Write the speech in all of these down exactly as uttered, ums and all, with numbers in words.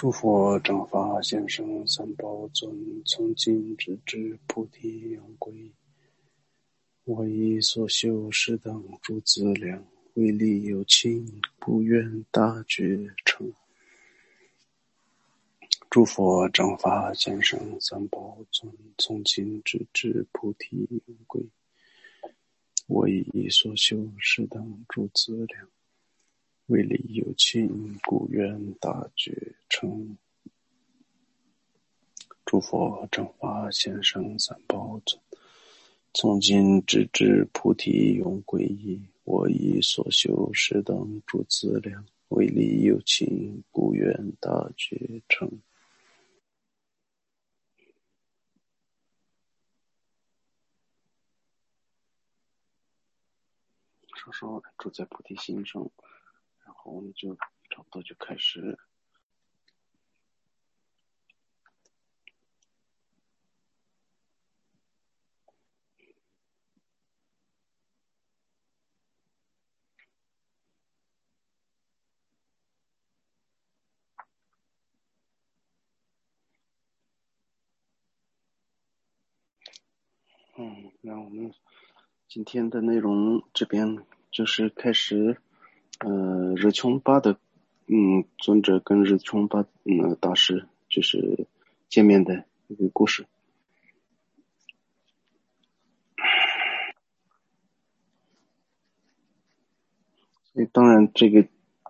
诸佛正法先生三宝尊，从今直至菩提永归。我以所修是等诸资粮，为利有情，不愿大觉成。诸佛正法先生三宝尊，从今直至菩提永归。我以所修是等诸资粮，为利有情，故愿大觉成。诸佛正法先生三宝尊，从今直至菩提永归依。我以所修是等诸资粮，为利有情，故愿大觉成。稍稍住在菩提心上，然后我们就差不多就开始。嗯，那我们今天的内容这边就是开始，呃，日琼巴的，嗯，尊者跟日琼巴嗯大师就是见面的一个故事。所以当然这个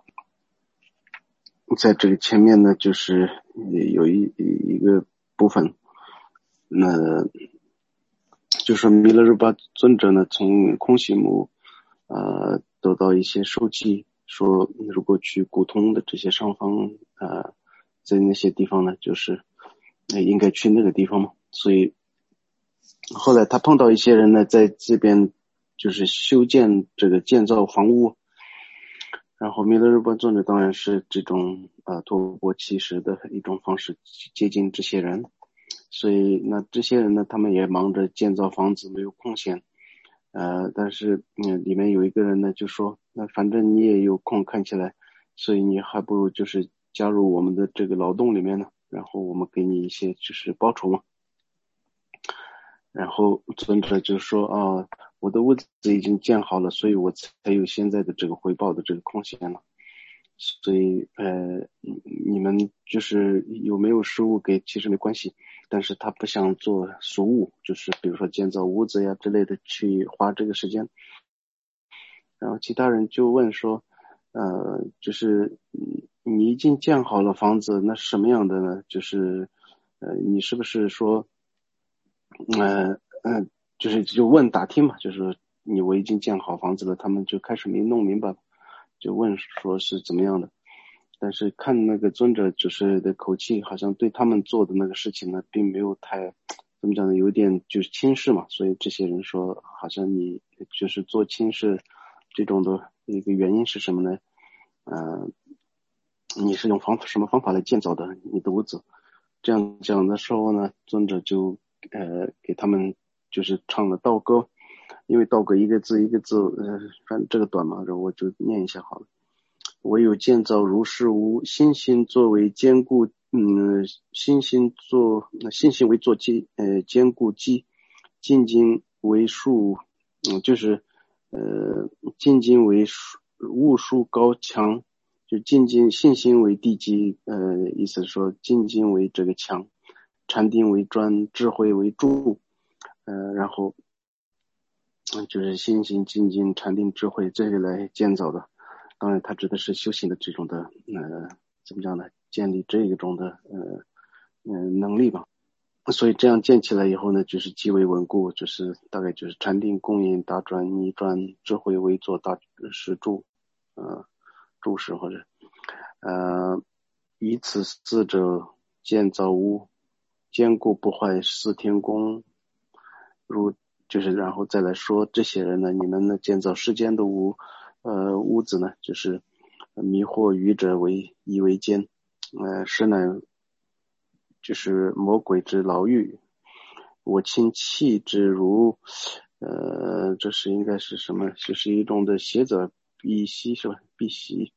在这个前面呢，就是有一一个部分，那就是弥勒日巴尊者呢从空行母呃得到一些授记，说如果去古通的这些上方呃在那些地方呢，就是应该去那个地方嘛。所以后来他碰到一些人呢，在这边就是修建这个建造房屋，然后弥勒日巴尊者当然是这种呃托钵乞食的一种方式接近这些人。所以那这些人呢，他们也忙着建造房子，没有空闲。呃，但是嗯，里面有一个人呢就说，那反正你也有空看起来，所以你还不如就是加入我们的这个劳动里面呢，然后我们给你一些就是报酬嘛。然后尊者就说啊，我的屋子已经建好了，所以我才有现在的这个回报的这个空闲了。所以呃你们就是有没有食物给其实没关系，但是他不想做俗务，就是比如说建造屋子呀之类的去花这个时间。然后其他人就问说呃就是你已经建好了房子，那什么样的呢？就是呃你是不是说呃呃就是就问打听嘛，就是你我已经建好房子了，他们就开始没弄明白，就问说是怎么样的。但是看那个尊者就是的口气，好像对他们做的那个事情呢，并没有太怎么讲呢，有点就是轻视嘛。所以这些人说，好像你就是做轻视这种的一个原因是什么呢？呃，你是用方什么方法来建造的你的屋子？这样讲的时候呢，尊者就呃给他们就是唱了道歌，因为道歌一个字一个字，呃，反正这个短嘛，我就念一下好了。唯有建造如是屋，心心作为坚固，嗯，心心作，心心为作基，呃，坚固基，进经为树，嗯，就是呃，进经为物树高墙，就进经信心为地基，呃，意思是说进经为这个墙，禅定为砖，智慧为柱，呃，然后就是心心进经禅定智慧这些来建造的。当然它指的是修行的这种的呃怎么讲呢，建立这一种的呃呃能力吧。所以这样建起来以后呢，就是极为稳固，就是大概就是禅定供应大砖泥砖智慧为作大石柱呃柱石或者呃以此四者建造屋，坚固不坏四天宫，如就是然后再来说这些人呢，你们呢建造世间的屋呃屋子呢，就是迷惑愚者为以为奸，呃实乃就是魔鬼之牢狱，我亲弃之如呃这是应该是什么，就是一种的邪者避息是吧，避息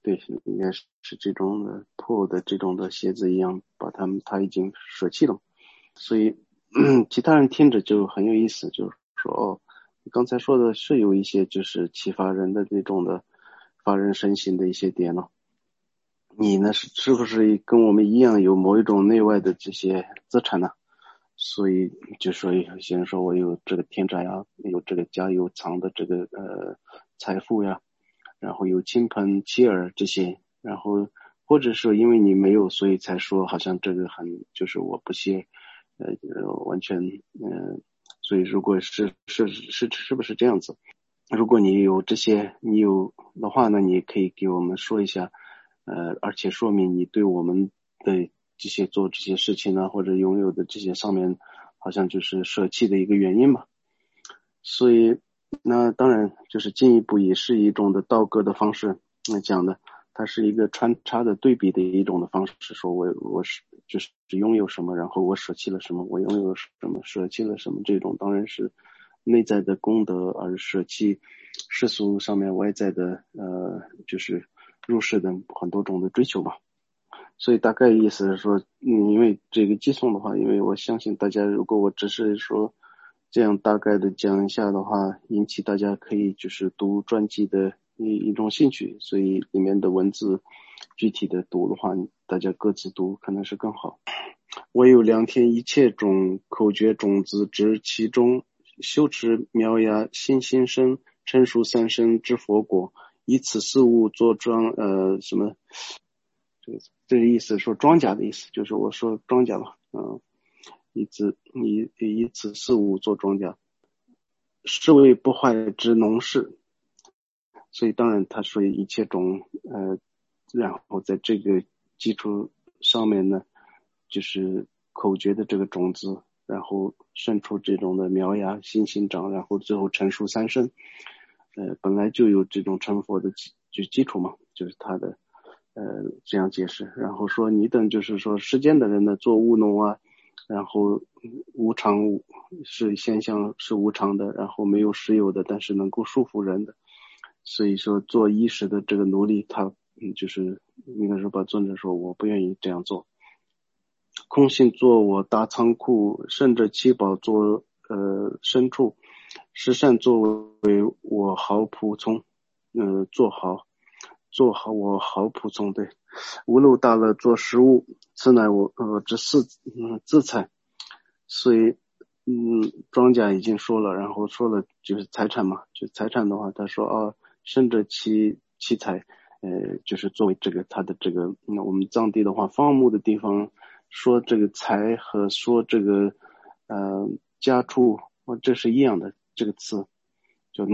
对，应该是是这种的破的这种的鞋子一样，把他们他已经舍弃了，所以其他人听着就很有意思，就是说哦，你刚才说的是有一些就是启发人的这种的发人深省的一些点了。你呢是是不是跟我们一样有某一种内外的这些资产呢？所以就说有些人说我有这个天宅呀，有这个家有藏的这个呃财富呀，然后有亲朋妻儿这些，然后或者说因为你没有，所以才说好像这个很就是我不屑，呃完全呃，所以如果是是是是不是这样子？如果你有这些你有的话呢，你也可以给我们说一下，呃，而且说明你对我们的这些做这些事情呢，或者拥有的这些上面，好像就是舍弃的一个原因嘛。所以，那当然就是进一步也是一种的倒戈的方式来讲的，它是一个穿插的对比的一种的方式，说我我是就是拥有什么，然后我舍弃了什么，我拥有什么，舍弃了什么，这种当然是内在的功德，而舍弃世俗上面外在的呃，就是入世的很多种的追求吧。所以大概意思是说，嗯，因为这个寄送的话，因为我相信大家，如果我只是说这样大概的讲一下的话，引起大家可以就是读传记的一一种兴趣，所以里面的文字具体的读的话，大家各自读可能是更好。我有两天一切种口诀种子知其中，修持苗芽心心生，成熟三生之佛果，以此四物做庄呃什么。这个这个意思说庄稼的意思，就是我说庄稼嘛，嗯，以此以以此四物做庄稼，是为不坏之农事。所以当然他说一切种呃，然后在这个基础上面呢，就是口诀的这个种子，然后生出这种的苗芽新sinh长，然后最后成熟三生。呃，本来就有这种成佛的基就基础嘛，就是他的呃这样解释。然后说你等就是说世间的人呢做务农啊，然后无常是现象是无常的，然后没有实有的，但是能够束缚人的。所以说做衣食的这个奴隶，他嗯就是弥勒日巴尊者说我不愿意这样做。空性做我大仓库，甚至七宝做呃牲畜，十善作为我好仆从，呃做好做好我好仆从，对，无漏大乐做食物，此乃我呃之四嗯自财。所以嗯庄稼已经说了，然后说了就是财产嘛，就财产的话他说啊甚至其其财呃就是作为这个他的这个那、嗯、我们藏地的话放牧的地方说这个财和说这个呃家畜这是一样的，这个词就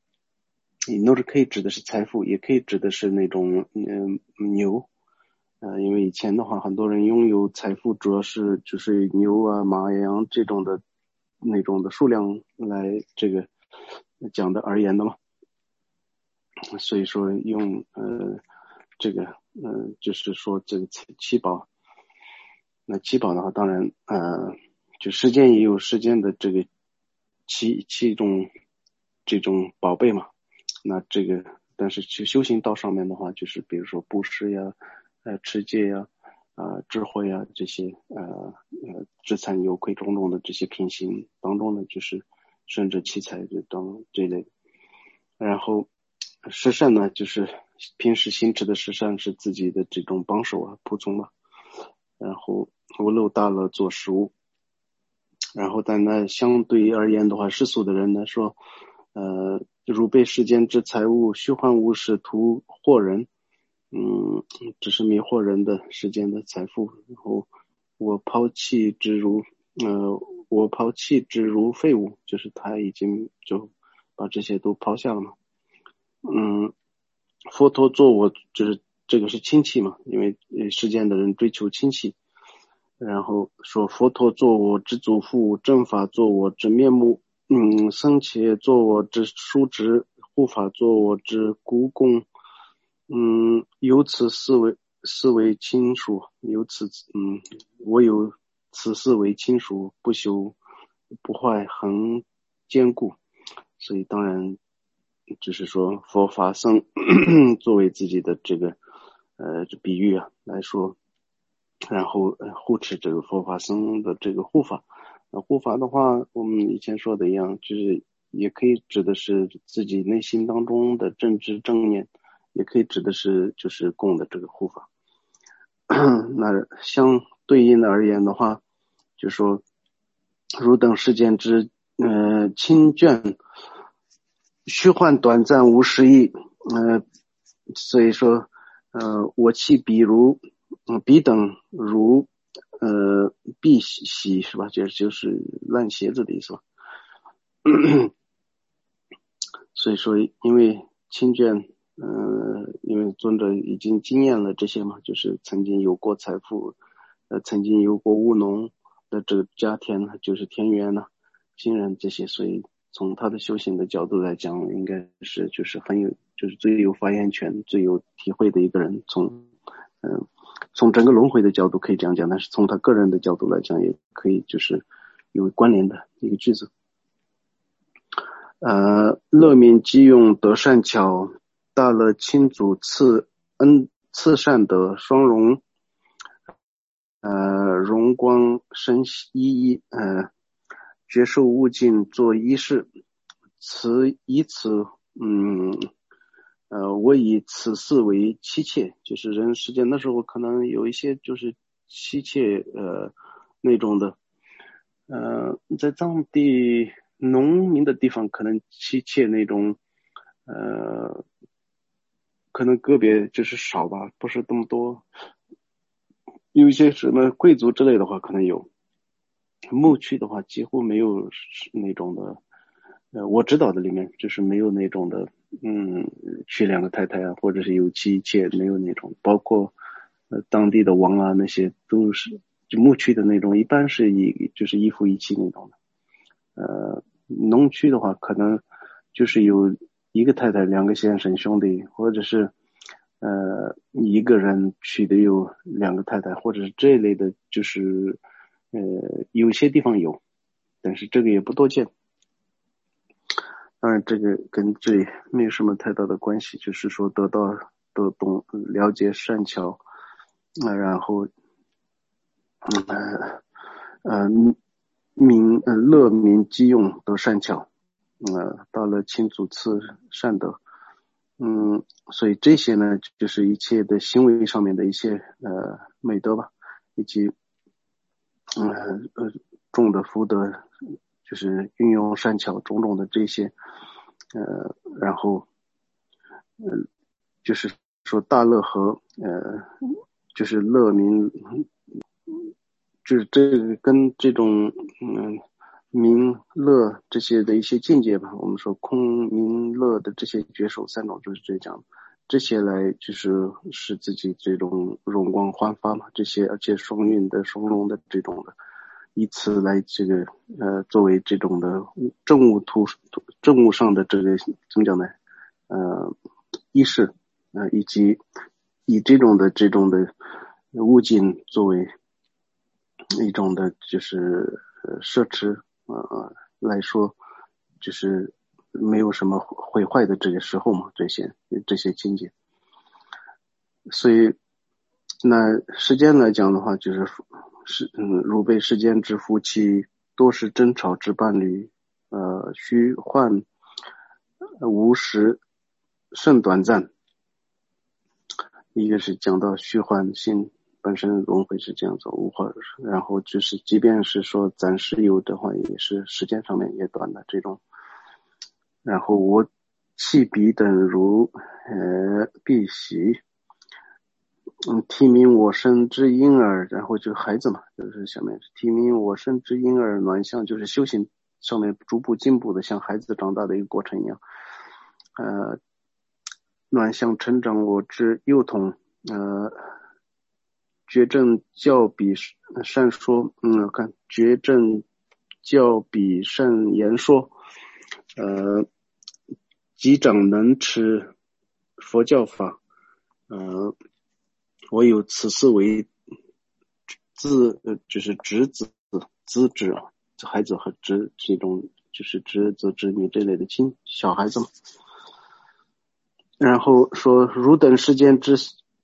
nur，nur 可以指的是财富，也可以指的是那种嗯牛。呃，因为以前的话，很多人拥有财富，主要是就是牛啊、马、羊这种的那种的数量来这个讲的而言的嘛。所以说用呃这个呃就是说这个七宝，那七宝的话，当然呃就世间也有世间的这个七七种这种宝贝嘛。那这个但是去修行道上面的话，就是比如说布施呀、呃持戒呀、啊、呃、智慧呀这些呃呃智残有愧种种的这些品行当中呢，就是甚至七财这当这类。然后十善呢，就是平时行持的十善是自己的这种帮手啊、仆从啊。然后无漏大乐做食物。然后但那相对而言的话，世俗的人呢说，呃，如被世间之财物虚幻无实图惑人，嗯，只是迷惑人的世间的财富。然后我抛弃之如，呃，我抛弃之如废物，就是他已经就把这些都抛下了嘛。嗯，佛陀做我就是这个是亲戚嘛，因为世间的人追求亲戚。然后说佛陀做我之祖父，正法做我之面目，嗯，僧伽做我之叔侄，护法做我之姑公，嗯，由此四为四为亲属，由此嗯，我有此四为亲属，不朽不坏，恒坚固。所以当然就是说佛法僧作为自己的这个呃这比喻啊来说，然后呃护持这个佛法僧的这个护法。那护法的话，我们以前说的一样，就是也可以指的是自己内心当中的正知正念，也可以指的是就是供的这个护法。那相对应的而言的话，就说汝等世间之呃亲眷，虚幻短暂无实义，呃所以说呃我弃彼如嗯彼等如呃敝屣是吧，这就是烂鞋子的意思吧。所以说因为亲眷呃因为尊者已经经验了这些嘛，就是曾经有过财富，呃曾经有过务农的这个家田呢，就是田园呢，亲人这些，所以从他的修行的角度来讲，应该是就是很有就是最有发言权最有体会的一个人。从嗯、呃、从整个轮回的角度可以这样讲，但是从他个人的角度来讲也可以就是有关联的一个句子。呃，乐民积用得善巧，大乐亲祖赐恩赐善德，双荣呃荣光身一一呃觉受悟境作一事，此以此嗯呃我以此事为妻妾，就是人世间的时候可能有一些就是妻妾呃那种的，呃在藏地农民的地方可能妻妾那种呃可能个别就是少吧，不是这么多。有一些什么贵族之类的话可能有，牧区的话几乎没有那种的，呃我知道的里面就是没有那种的，嗯娶两个太太啊，或者是有妻妾，没有那种，包括呃当地的王啊，那些都是就牧区的那种，一般是以就是一夫一妻那种的。呃农区的话可能就是有一个太太两个先生兄弟，或者是呃一个人娶的有两个太太，或者是这一类的，就是呃有些地方有，但是这个也不多见。当然这个跟这里没有什么太大的关系，就是说得到得懂了解善巧，呃、然后呃呃民呃乐民积用得善巧，呃到了亲祖赐善德，嗯所以这些呢就是一切的行为上面的一些呃美德吧，以及呃呃种的福德，就是运用善巧种种的这些呃然后呃就是说大乐和呃就是乐民，就是这个跟这种嗯民乐这些的一些境界吧，我们说空民乐的这些觉受三种就是这样，这些来就是使自己这种容光焕发嘛，这些而且双运的双龙的这种的，以此来这个呃作为这种的政务图政务上的这个怎么讲呢呃仪式呃以及以这种的这种的物境作为一种的就是呃奢侈呃来说，就是没有什么毁坏的这个时候嘛，这些这些境界。所以那世间来讲的话，就是是嗯如被世间之夫妻，多是争吵之伴侣，呃虚幻无实甚短暂。一个是讲到虚幻性本身轮回是这样子无话，然后就是即便是说暂时有的话，也是时间上面也短的这种。然后我弃彼等如呃敝屣，嗯提名我生之婴儿，然后就孩子嘛，就是下面提名我生之婴儿暖像，就是修行上面逐步进步的像孩子长大的一个过程一样。呃暖像成长我之幼童，呃觉正教比善说，嗯，看觉正教比善言说，呃，击掌能持佛教法，呃，我有此事为子，呃，就是侄子、子侄啊，孩子和侄这种就是侄子、侄女这类的亲小孩子嘛。然后说，汝等世间之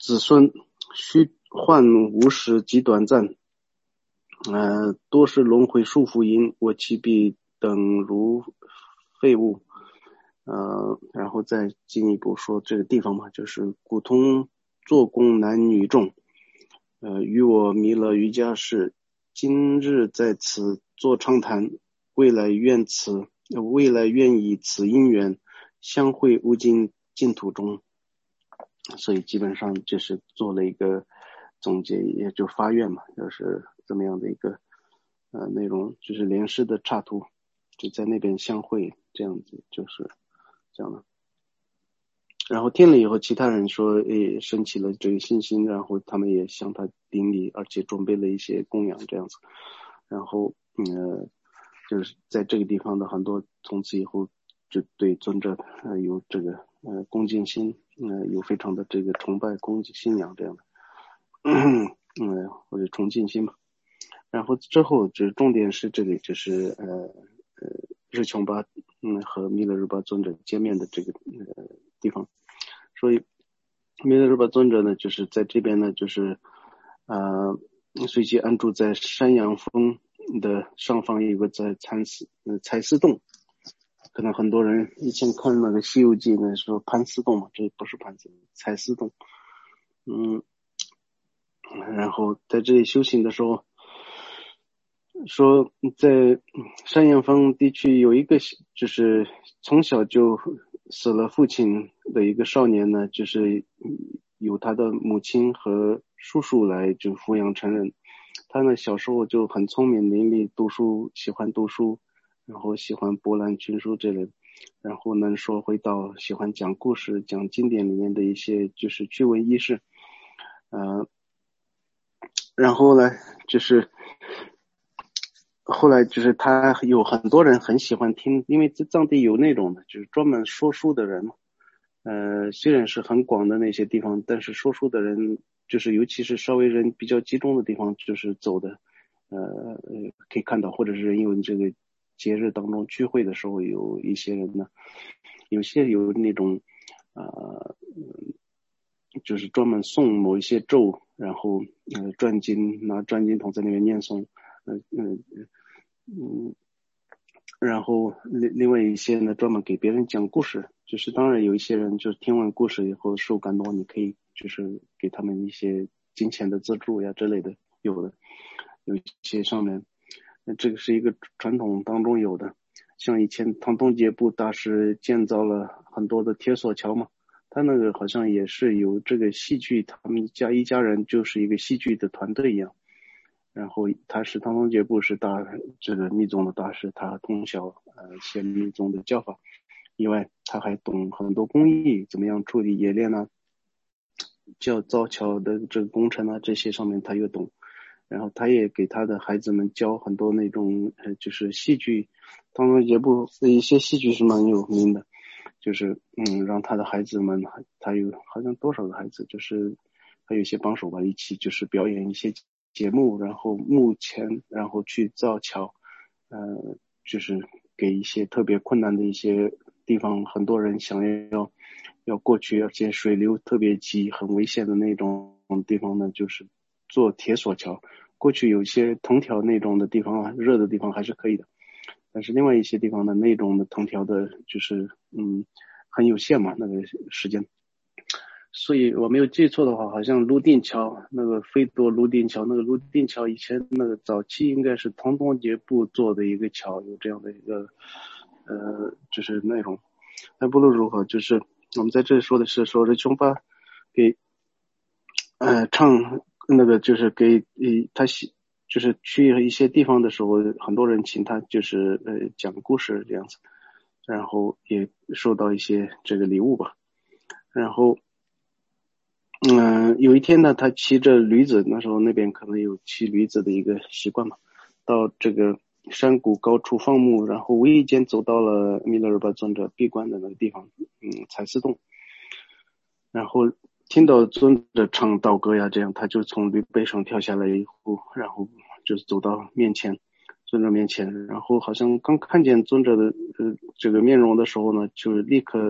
子孙虚幻无实极短暂，呃，多是轮回束缚因，我其必等如废物。呃，然后再进一步说这个地方嘛，就是古通做工男女众，呃，与我弥勒瑜伽士，今日在此做畅谈，未来愿此，呃未来愿以此因缘相会无尽净土中。所以基本上就是做了一个总结，也就发愿嘛，就是这么样的一个呃内容，就是莲师的插图，就在那边相会，这样子就是这样的。然后听了以后，其他人说诶升起了这个信心，然后他们也向他顶礼，而且准备了一些供养这样子。然后呃就是在这个地方的很多从此以后就对尊者呃有这个呃恭敬心，呃有非常的这个崇拜恭敬信仰这样的嗯或者崇敬心嘛。然后之后就重点是这里就是呃呃日琼巴嗯和弥勒日巴尊者见面的这个呃地方。所以弥勒日巴尊者呢就是在这边呢就是呃随即安住在山阳峰的上方有个在蚕丝呃采丝洞，可能很多人以前看那个西游记呢说盘丝洞嘛，这不是盘丝，采丝洞。嗯然后在这里修行的时候说在山阳峰地区有一个就是从小就死了父亲的一个少年呢，就是由他的母亲和叔叔来就抚养成人。他呢小时候就很聪明伶俐，读书喜欢读书，然后喜欢博览群书之类的，然后能说会道，喜欢讲故事，讲经典里面的一些就是趣闻轶事。呃然后呢就是后来就是他有很多人很喜欢听，因为在藏地有那种的就是专门说书的人嘛，呃虽然是很广的那些地方，但是说书的人就是尤其是稍微人比较集中的地方就是走的呃可以看到，或者是因为这个节日当中聚会的时候有一些人呢，有些有那种呃就是专门诵某一些咒，然后呃转经拿转经筒在那边念诵，呃嗯嗯，然后另另外一些呢专门给别人讲故事，就是当然有一些人就是听完故事以后受感动，你可以就是给他们一些金钱的资助呀之类的，有的有一些上面，那这个是一个传统当中有的。像以前唐东杰布大师建造了很多的铁索桥嘛，他那个好像也是有这个戏剧，他们家一家人就是一个戏剧的团队一样。然后他是唐东杰布是大这个密宗的大师，他从小呃学密宗的教法以外，他还懂很多工艺，怎么样处理冶炼啊，教造桥的这个工程啊，这些上面他又懂。然后他也给他的孩子们教很多那种呃就是戏剧，唐东杰布的一些戏剧是蛮有名的，就是嗯让他的孩子们，他有好像多少个孩子，就是还有一些帮手吧，一起就是表演一些节目，然后幕前然后去造桥，呃就是给一些特别困难的一些地方，很多人想要要过去，而且水流特别急很危险的那种地方呢，就是做铁索桥。过去有些藤条那种的地方啊，热的地方还是可以的，但是另外一些地方呢，那种的藤条的就是嗯很有限嘛，那个时间。所以我没有记错的话，好像泸定桥那个飞多泸定桥，那个泸定桥以前那个早期应该是唐东杰布做的一个桥，有这样的一个呃就是内容。但不论如何，就是我们在这里说的是说这琼巴给呃唱那个就是给呃他喜就是去一些地方的时候，很多人请他就是呃讲故事这样子，然后也收到一些这个礼物吧。然后嗯、呃，有一天呢，他骑着驴子，那时候那边可能有骑驴子的一个习惯嘛，到这个山谷高处放牧，然后无意间走到了弥勒日巴尊者闭关的那个地方，嗯，采丝洞，然后听到尊者唱道歌呀，这样他就从驴背上跳下来以后，然后就走到面前，尊者面前，然后好像刚看见尊者的呃这个面容的时候呢，就立刻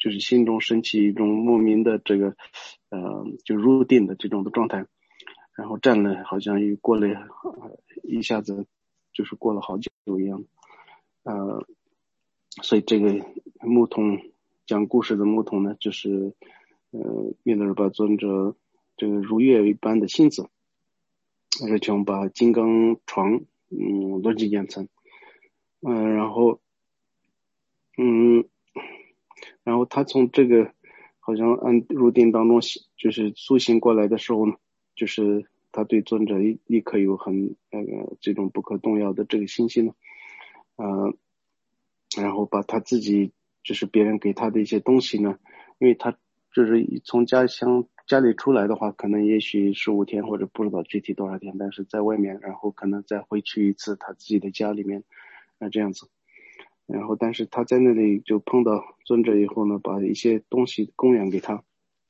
就是心中升起一种莫名的这个呃就入定的这种的状态，然后站了好像又过了、呃、一下子就是过了好久一样，呃，所以这个牧童讲故事的牧童呢，就是呃弥勒日巴尊者这个如月一般的性子，而且把金刚床嗯逻辑演成，嗯、呃，然后嗯，然后他从这个好像按入定当中就是苏醒过来的时候呢，就是他对尊者立刻有很那个、呃、这种不可动摇的这个信心呢，呃，然后把他自己就是别人给他的一些东西呢，因为他就是从家乡家里出来的话，可能也许十五天或者不知道具体多少天，但是在外面，然后可能再回去一次他自己的家里面，啊、呃、这样子。然后但是他在那里就碰到尊者以后呢，把一些东西供养给他，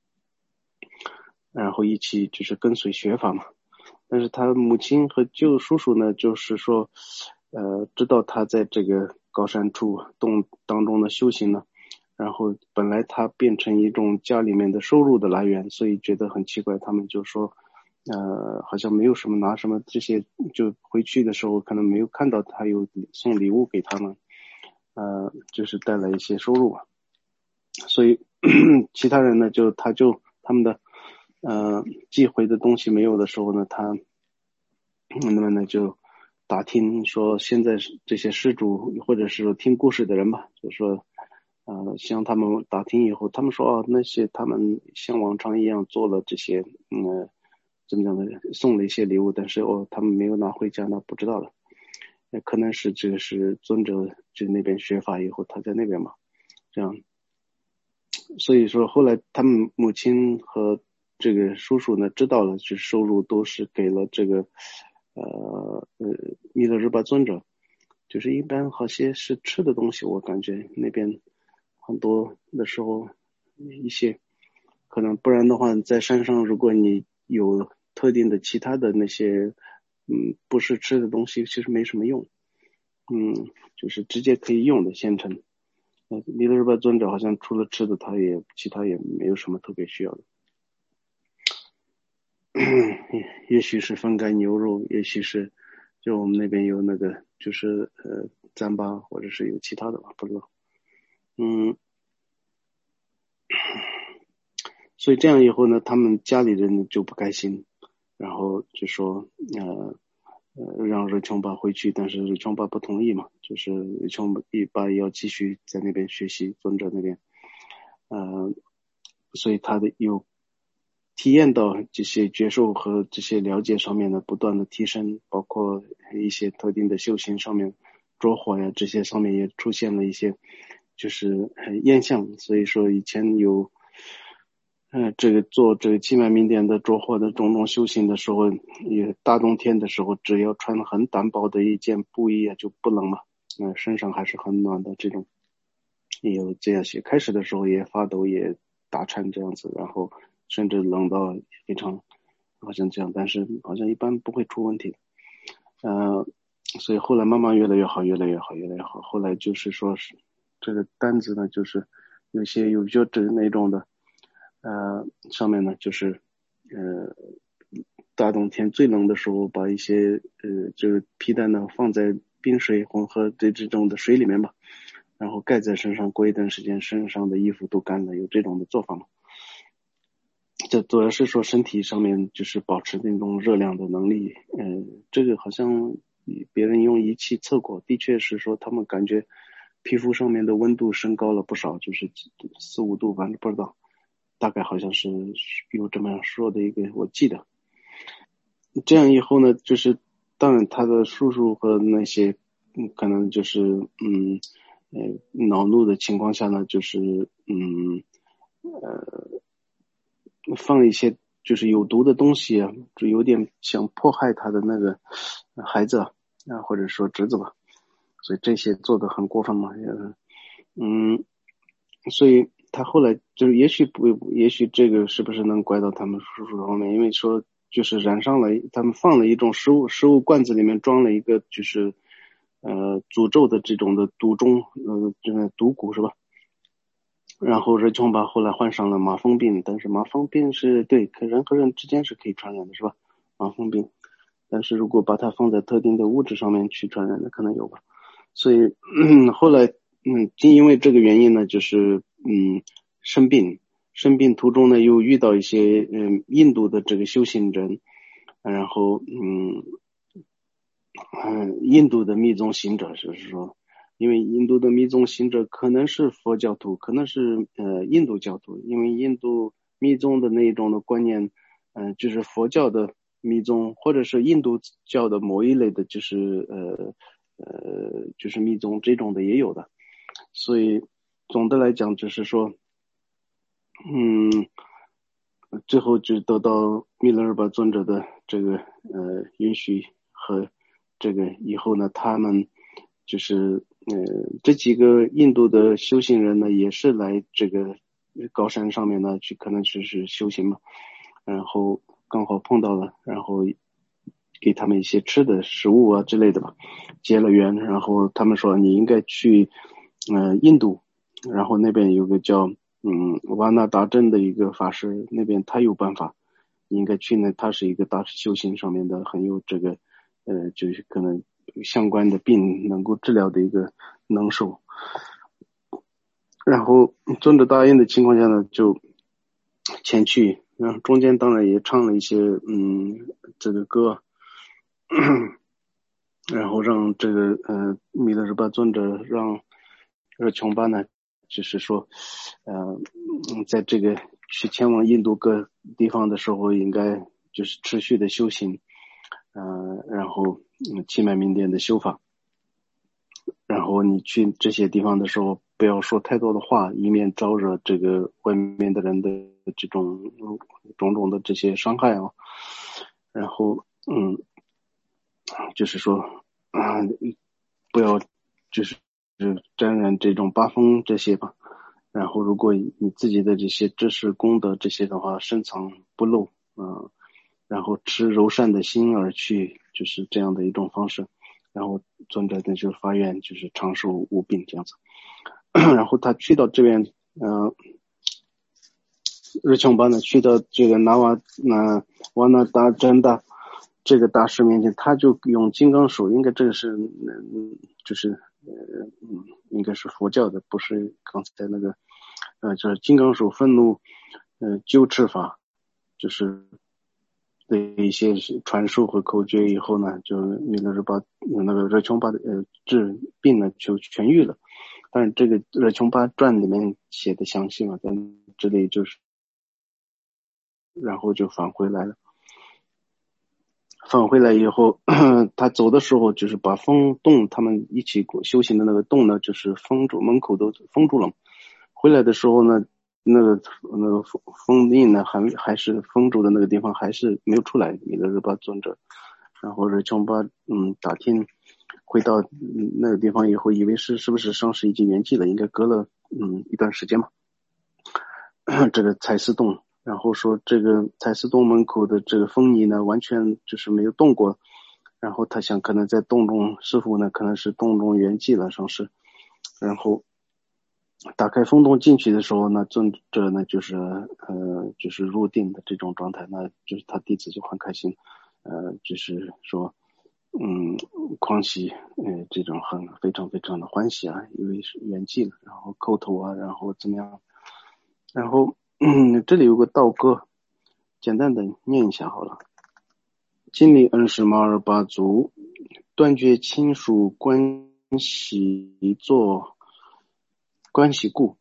然后一起就是跟随学法嘛。但是他母亲和舅叔叔呢，就是说呃知道他在这个高山处洞当中的修行呢，然后本来他变成一种家里面的收入的来源，所以觉得很奇怪，他们就说呃好像没有什么拿什么这些，就回去的时候可能没有看到他有送礼物给他们，呃，就是带来一些收入吧，所以其他人呢，就他就他们的呃寄回的东西没有的时候呢，他那么呢就打听说现在这些施主或者是说听故事的人吧，就说呃向他们打听以后，他们说哦那些他们像往常一样做了这些嗯怎么讲呢，送了一些礼物，但是哦他们没有拿回家，那不知道了。可能是这个是尊者就那边学法以后，他在那边嘛，这样，所以说后来他们母亲和这个叔叔呢知道了，就收入都是给了这个呃呃弥勒日巴尊者，就是一般好些是吃的东西，我感觉那边很多的时候一些可能不然的话，在山上如果你有特定的其他的那些嗯不是吃的东西，其实没什么用，嗯，就是直接可以用的现成。呃，弥勒日巴尊者好像除了吃的，他也其他也没有什么特别需要的。也许是风干牛肉，也许是就我们那边有那个就是呃糌粑，或者是有其他的吧，不知道。嗯，所以这样以后呢，他们家里人就不开心，然后就说呃呃让热琼巴回去，但是热琼巴不同意嘛，就是热琼巴要继续在那边学习尊者那边，呃，所以他的有体验到这些觉受和这些了解上面的不断的提升，包括一些特定的修行上面着火呀，这些上面也出现了一些就是现象，所以说以前有呃，这个做这个七脉明点的着火的种种修行的时候，也大冬天的时候，只要穿很单薄的一件布衣啊，就不冷嘛，呃，身上还是很暖的这种。也有这样些，开始的时候也发抖，也打颤这样子，然后甚至冷到非常好像这样，但是好像一般不会出问题。呃，所以后来慢慢越来越好，越来越好，越来越好。后来就是说是这个单子呢，就是有些有就指那种的。呃，上面呢就是呃大冬天最冷的时候，把一些呃这个皮带呢放在冰水混合的这种的水里面吧，然后盖在身上，过一段时间身上的衣服都干了，有这种的做法吗？这主要是说身体上面就是保持那种热量的能力，呃，这个好像别人用仪器测过，的确是说他们感觉皮肤上面的温度升高了不少，就是四五度，反正不知道。大概好像是有这么样说的一个，我记得。这样以后呢，就是当然他的叔叔和那些嗯可能就是嗯呃恼怒的情况下呢，就是嗯呃放一些就是有毒的东西啊，就有点想迫害他的那个孩子啊，或者说侄子吧，所以这些做的很过分嘛，嗯，所以他后来就是也许不，也许这个是不是能怪到他们叔叔方面，因为说就是染上了，他们放了一种食物食物罐子里面装了一个就是呃诅咒的这种的毒中呃这个毒蛊是吧？ 然后热琼巴后来患上了麻风病，但是麻风病是对人和人之间是可以传染的，是吧？麻风病，但是如果把它放在特定的物质上面去传染的，可能有吧。所以、嗯、后来，嗯，就因为这个原因呢，就是嗯生病，生病途中呢又遇到一些嗯印度的这个修行人，然后嗯嗯印度的密宗行者，就是说。因为印度的密宗行者可能是佛教徒，可能是呃印度教徒，因为印度密宗的那种的观念，嗯、呃，就是佛教的密宗，或者是印度教的某一类的，就是呃呃就是密宗这种的也有的，所以总的来讲就是说，嗯，最后就得到密勒日巴尊者的这个呃允许和这个以后呢，他们。就是呃这几个印度的修行人呢，也是来这个高山上面呢去，可能就是修行嘛，然后刚好碰到了，然后给他们一些吃的食物啊之类的吧，结了缘，然后他们说你应该去呃印度，然后那边有个叫嗯瓦那达镇的一个法师，那边他有办法，你应该去呢，他是一个大师修行上面的，很有这个呃就是可能相关的病能够治疗的一个能手，然后尊者答应的情况下呢，就前去，然后中间当然也唱了一些嗯这个歌，然后让这个呃弥勒日巴尊者让热琼巴呢，就是说呃在这个去前往印度各地方的时候，应该就是持续的修行，呃然后嗯七脉明殿的修法。然后你去这些地方的时候，不要说太多的话，以免招惹这个外面的人的这种种种的这些伤害啊。然后，嗯，就是说，啊、嗯，不要就是沾染这种八风这些吧。然后，如果你自己的这些知识功德这些的话，深藏不露，啊、呃，然后持柔善的心而去，就是这样的一种方式。然后尊者呢就发愿就是长寿无病这样子，然后他去到这边，嗯、呃，日琼巴呢去到这个拿瓦那瓦那达真大这个大师面前，他就用金刚手，应该这个是嗯就是呃嗯应该是佛教的，不是刚才那个呃就是金刚手愤怒呃纠持法，就是的一些传授和口诀以后呢，就弥勒日巴那个热琼巴的呃治病呢就痊愈了。但是这个热琼巴传里面写的详细嘛，但这里就是然后就返回来了。返回来以后，他走的时候就是把封洞他们一起修行的那个洞呢，就是封住，门口都封住了。回来的时候呢，那个那个封封印呢，还还是封住的那个地方还是没有出来。弥勒日巴尊者，然后热琼巴嗯打听，回到、嗯、那个地方以后，以为是是不是伤势已经圆寂了，应该隔了嗯一段时间嘛。这个采丝洞。然后说这个采丝洞门口的这个风泥呢，完全就是没有动过。然后他想，可能在洞中，师傅呢可能是洞中圆寂了上师。然后打开风洞进去的时候呢，尊者呢就是呃就是入定的这种状态，那就是他弟子就很开心，呃就是说嗯狂喜，呃这种很非常非常的欢喜啊，因为是圆寂了，然后叩头啊，然后怎么样，然后。嗯，这里有个道歌，简单的念一下好了。经历恩师马尔巴族，断绝亲属关系作关系故，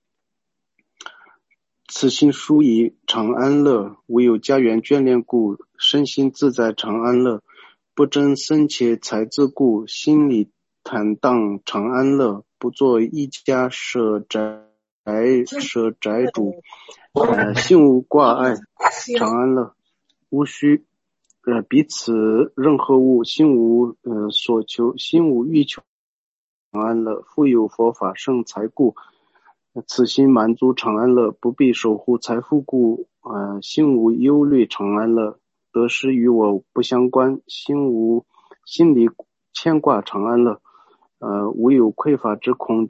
此心殊以常安乐，唯有家园眷恋故，身心自在常安乐，不争僧伽财自故，心里坦荡常安乐，不做一家舍宅舍宅主，呃，心无挂碍常安乐，无需呃彼此任何物，心无呃所求，心无欲求常安乐，富有佛法胜财故，此心满足常安乐，不必守护财富故，呃，心无忧虑常安乐，得失与我不相关，心无心里牵挂常安乐，呃，无有匮乏之恐惧，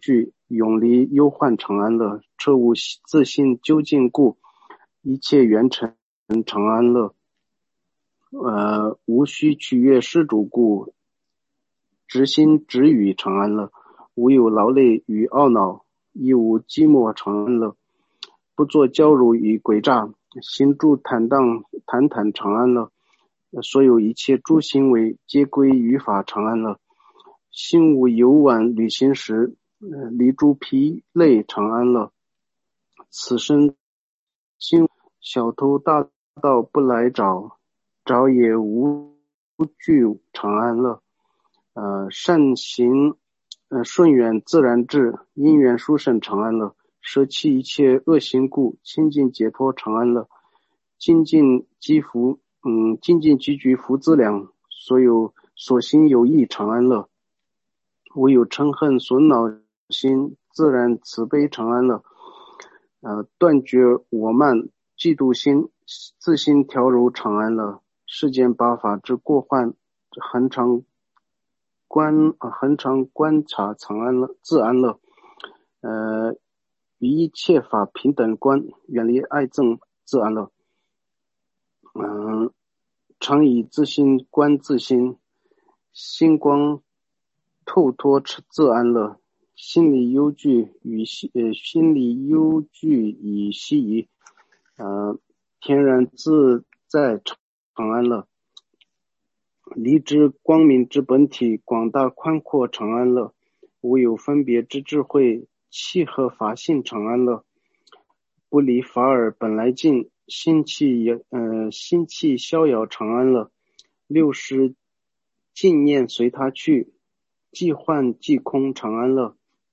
永离忧患常安乐，彻悟自性究竟故，一切缘成常安乐。呃，无需取悦施主故，直心直语常安乐。无有劳累与懊恼，亦无寂寞常安乐。不作娇辱与诡诈，行住坦荡坦坦常安乐。所有一切诸行为皆归于法常安乐。心无游玩旅行时，呃、离诸疲累常安乐。此生心小偷大盗不来找，找也无惧常安乐。呃，善行呃顺缘自然至，因缘殊胜常安乐。舍弃一切恶行故，清净解脱常安乐。精进积福，嗯，精进积聚福资粮，所有所行有益常安乐。无有嗔恨损恼心，自然慈悲常安乐。呃，断绝我慢嫉妒心，自心调柔常安乐。世间八法之过患，恒常观呃恒常观察常安乐自安乐。呃，于一切法平等观，远离爱憎自安乐。嗯、呃，常以自心观自心，心光透脱自安乐。心理忧惧与呃心理忧惧以息疑，呃，天然自在常安乐。离知光明之本体，广大宽阔常安乐。无有分别之智慧，契合法性常安乐。不离法尔本来净，心气呃心气逍遥常安乐。六识净念随他去，即幻即空常安乐。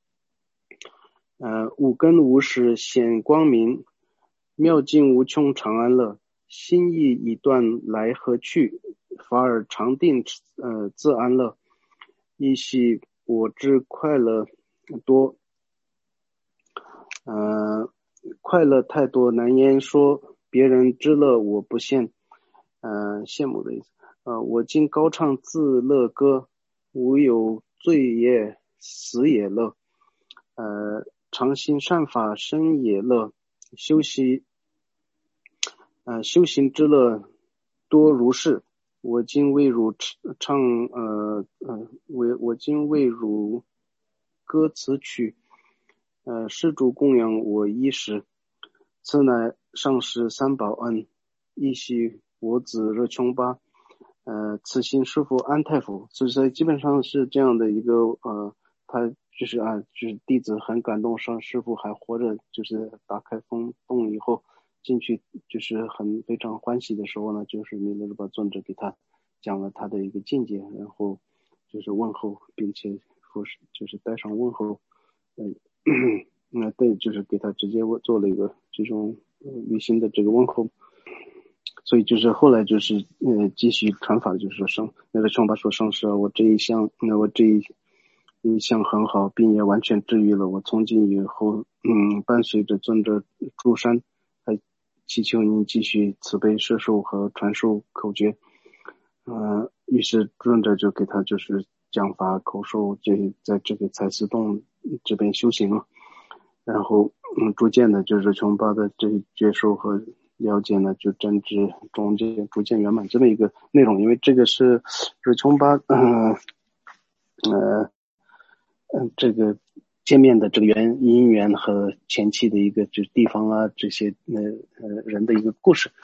呃，五根无始显光明，妙境无穷常安乐。心意已断来和去，法尔常定呃自安乐。依系我之快乐多，呃，快乐太多难言说，别人之乐我不羡，呃，羡慕的意思。呃，我今高唱自乐歌，无有罪也死也乐。呃，常行善法生也乐，修习呃修行之乐多如是。我今为汝唱呃呃为我今为汝歌此曲，呃施主供养我衣食，此乃上师三宝恩，亦系我子热琼巴，呃此行师父安太傅。所以说基本上是这样的一个呃他就是啊就是弟子很感动，上师父还活着，就是打开风洞以后进去，就是很非常欢喜的时候呢，就是弥勒日巴尊者给他讲了他的一个境界，然后就是问候，并且服侍，就是带上问候，嗯，那对，就是给他直接做了一个这种旅行的这个问候。所以就是后来就是呃继续传法，就是说上那个上巴说上师啊，我这一项那我这一一项很好，并也完全治愈了我。从今以后，嗯，伴随着尊者诸山，还祈求您继续慈悲摄受和传授口诀。呃，于是尊者就给他就是讲法口授，这在这个采石洞这边修行了。然后嗯，逐渐的就是琼巴的这接受和了解呢，就真知中间逐渐圆满这么一个内容。因为这个是是琼巴呃呃嗯这个见面的这个缘因缘和前期的一个就是地方啊这些呃呃人的一个故事。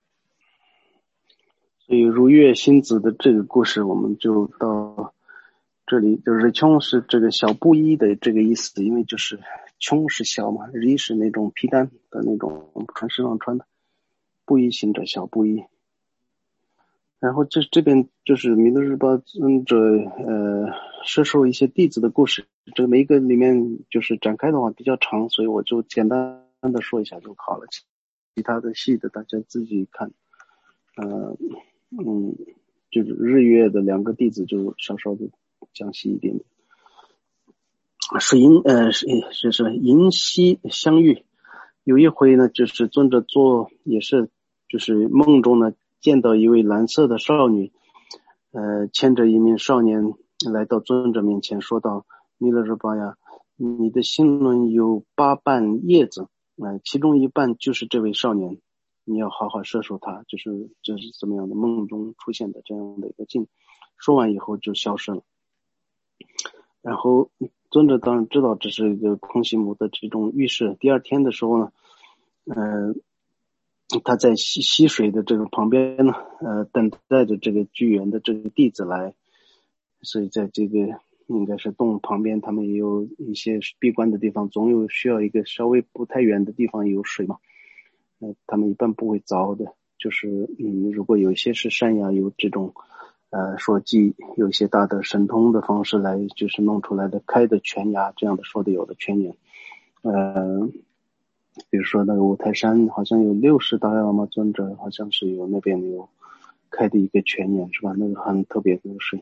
所以如月星子的这个故事我们就到这里。就是琼是这个小布衣的这个意思，因为就是琼是小嘛，日是那种皮单的那种穿身上穿的，布衣行者小布衣。然后这这边就是弥勒日巴尊者呃摄受一些弟子的故事，这每一个里面就是展开的话比较长，所以我就简单的说一下就好了，其他的细的大家自己看。呃嗯，就是日月的两个弟子就稍稍的讲细一点点。是银呃是是是银溪相遇，有一回呢，就是尊者做也是就是梦中呢见到一位蓝色的少女，呃牵着一名少年来到尊者面前，说道：弥勒日巴呀， 你的心轮有八瓣叶子，呃，其中一半就是这位少年，你要好好摄受他，就是这是怎么样的梦中出现的这样的一个境。说完以后就消失了。然后尊者当然知道这是一个空行母的这种预示。第二天的时候呢，呃，他在溪溪水的这个旁边呢，呃，等待着这个居园的这个弟子来。所以在这个应该是洞旁边，他们也有一些闭关的地方，总有需要一个稍微不太远的地方有水嘛。呃，他们一般不会凿的，就是嗯，如果有一些是山崖，有这种呃说记有一些大的神通的方式来就是弄出来的开的泉崖，这样的说的有的泉眼。呃，比如说那个五台山好像有六十大妖嘛尊者，好像是有那边有开的一个泉眼是吧？那个很特别的水。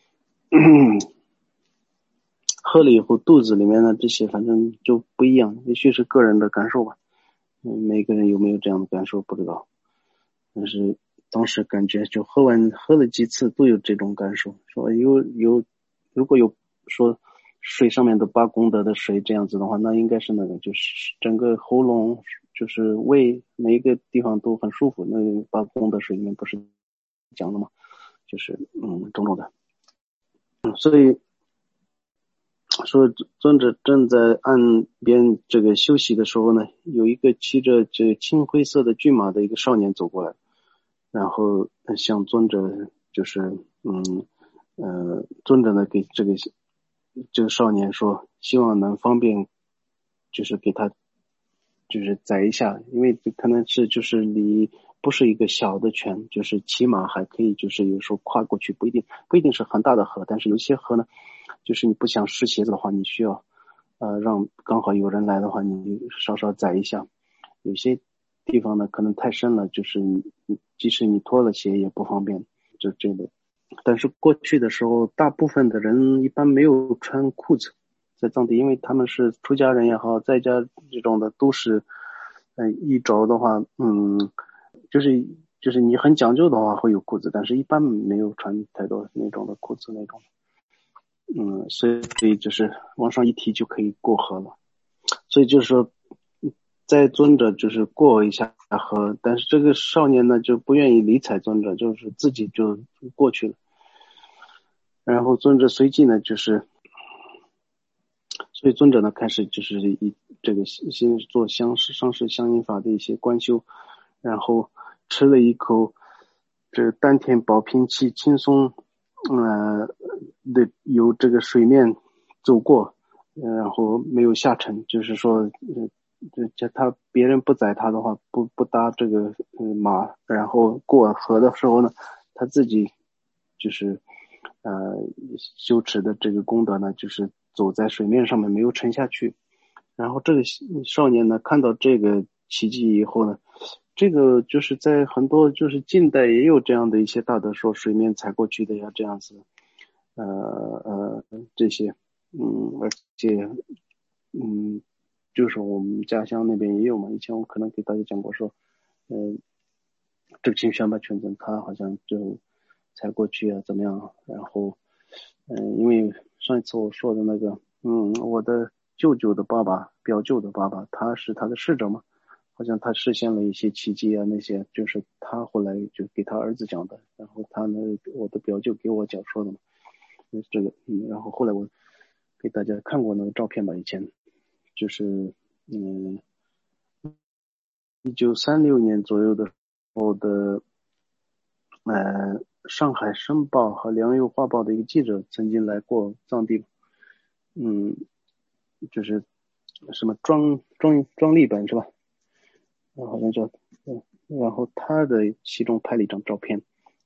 喝了以后肚子里面的这些反正就不一样，也许是个人的感受吧。嗯，每个人有没有这样的感受不知道，但是当时感觉就喝完喝了几次都有这种感受，说有有如果有说水上面的八功德的水这样子的话，那应该是那个就是整个喉咙就是胃每一个地方都很舒服。那个八功德水里面不是讲了吗？就是嗯种种的。嗯，所以说尊者正在岸边这个休息的时候呢，有一个骑着这个青灰色的骏马的一个少年走过来，然后向尊者就是嗯呃尊者呢给这个这个少年说，希望能方便就是给他就是载一下，因为可能是就是离不是一个小的泉，就是骑马还可以就是有时候跨过去，不一定不一定是很大的河，但是有些河呢就是你不想湿鞋子的话，你需要呃让刚好有人来的话，你稍稍载一下。有些地方呢可能太深了，就是你即使你脱了鞋也不方便，就这类。但是过去的时候大部分的人一般没有穿裤子，在藏地，因为他们是出家人也好，在家这种的都是呃一着的话嗯就是就是你很讲究的话会有裤子，但是一般没有穿太多那种的裤子那种。嗯，所以就是往上一提就可以过河了。所以就是说在尊者就是过一下河，但是这个少年呢就不愿意理睬尊者，就是自己就过去了。然后尊者随即呢就是所以尊者呢开始就是以这个先做相师上师相应法的一些观修，然后吃了一口这丹田保平气轻松呃的由这个水面走过，然后没有下沉，就是说呃这他别人不载他的话不不搭这个呃马，然后过河的时候呢他自己就是呃修持的这个功德呢就是走在水面上面没有沉下去。然后这个少年呢看到这个奇迹以后呢，这个就是在很多就是近代也有这样的一些大德说水面踩过去的呀这样子呃呃这些嗯而且嗯就是我们家乡那边也有嘛，以前我可能给大家讲过说嗯、呃、这个清宣巴全尊他好像就踩过去啊怎么样，然后嗯、呃、因为上一次我说的那个嗯我的舅舅的爸爸表舅的爸爸他是他的侍者嘛，好像他实现了一些奇迹啊，那些就是他后来就给他儿子讲的，然后他呢我的表舅给我讲说的嘛，这个嗯，然后后来我给大家看过那个照片吧，以前就是嗯一九三六年左右的时候的呃上海申报和良友画报的一个记者曾经来过藏地，嗯就是什么庄庄庄立本是吧？好像叫嗯，然后他的其中拍了一张照片，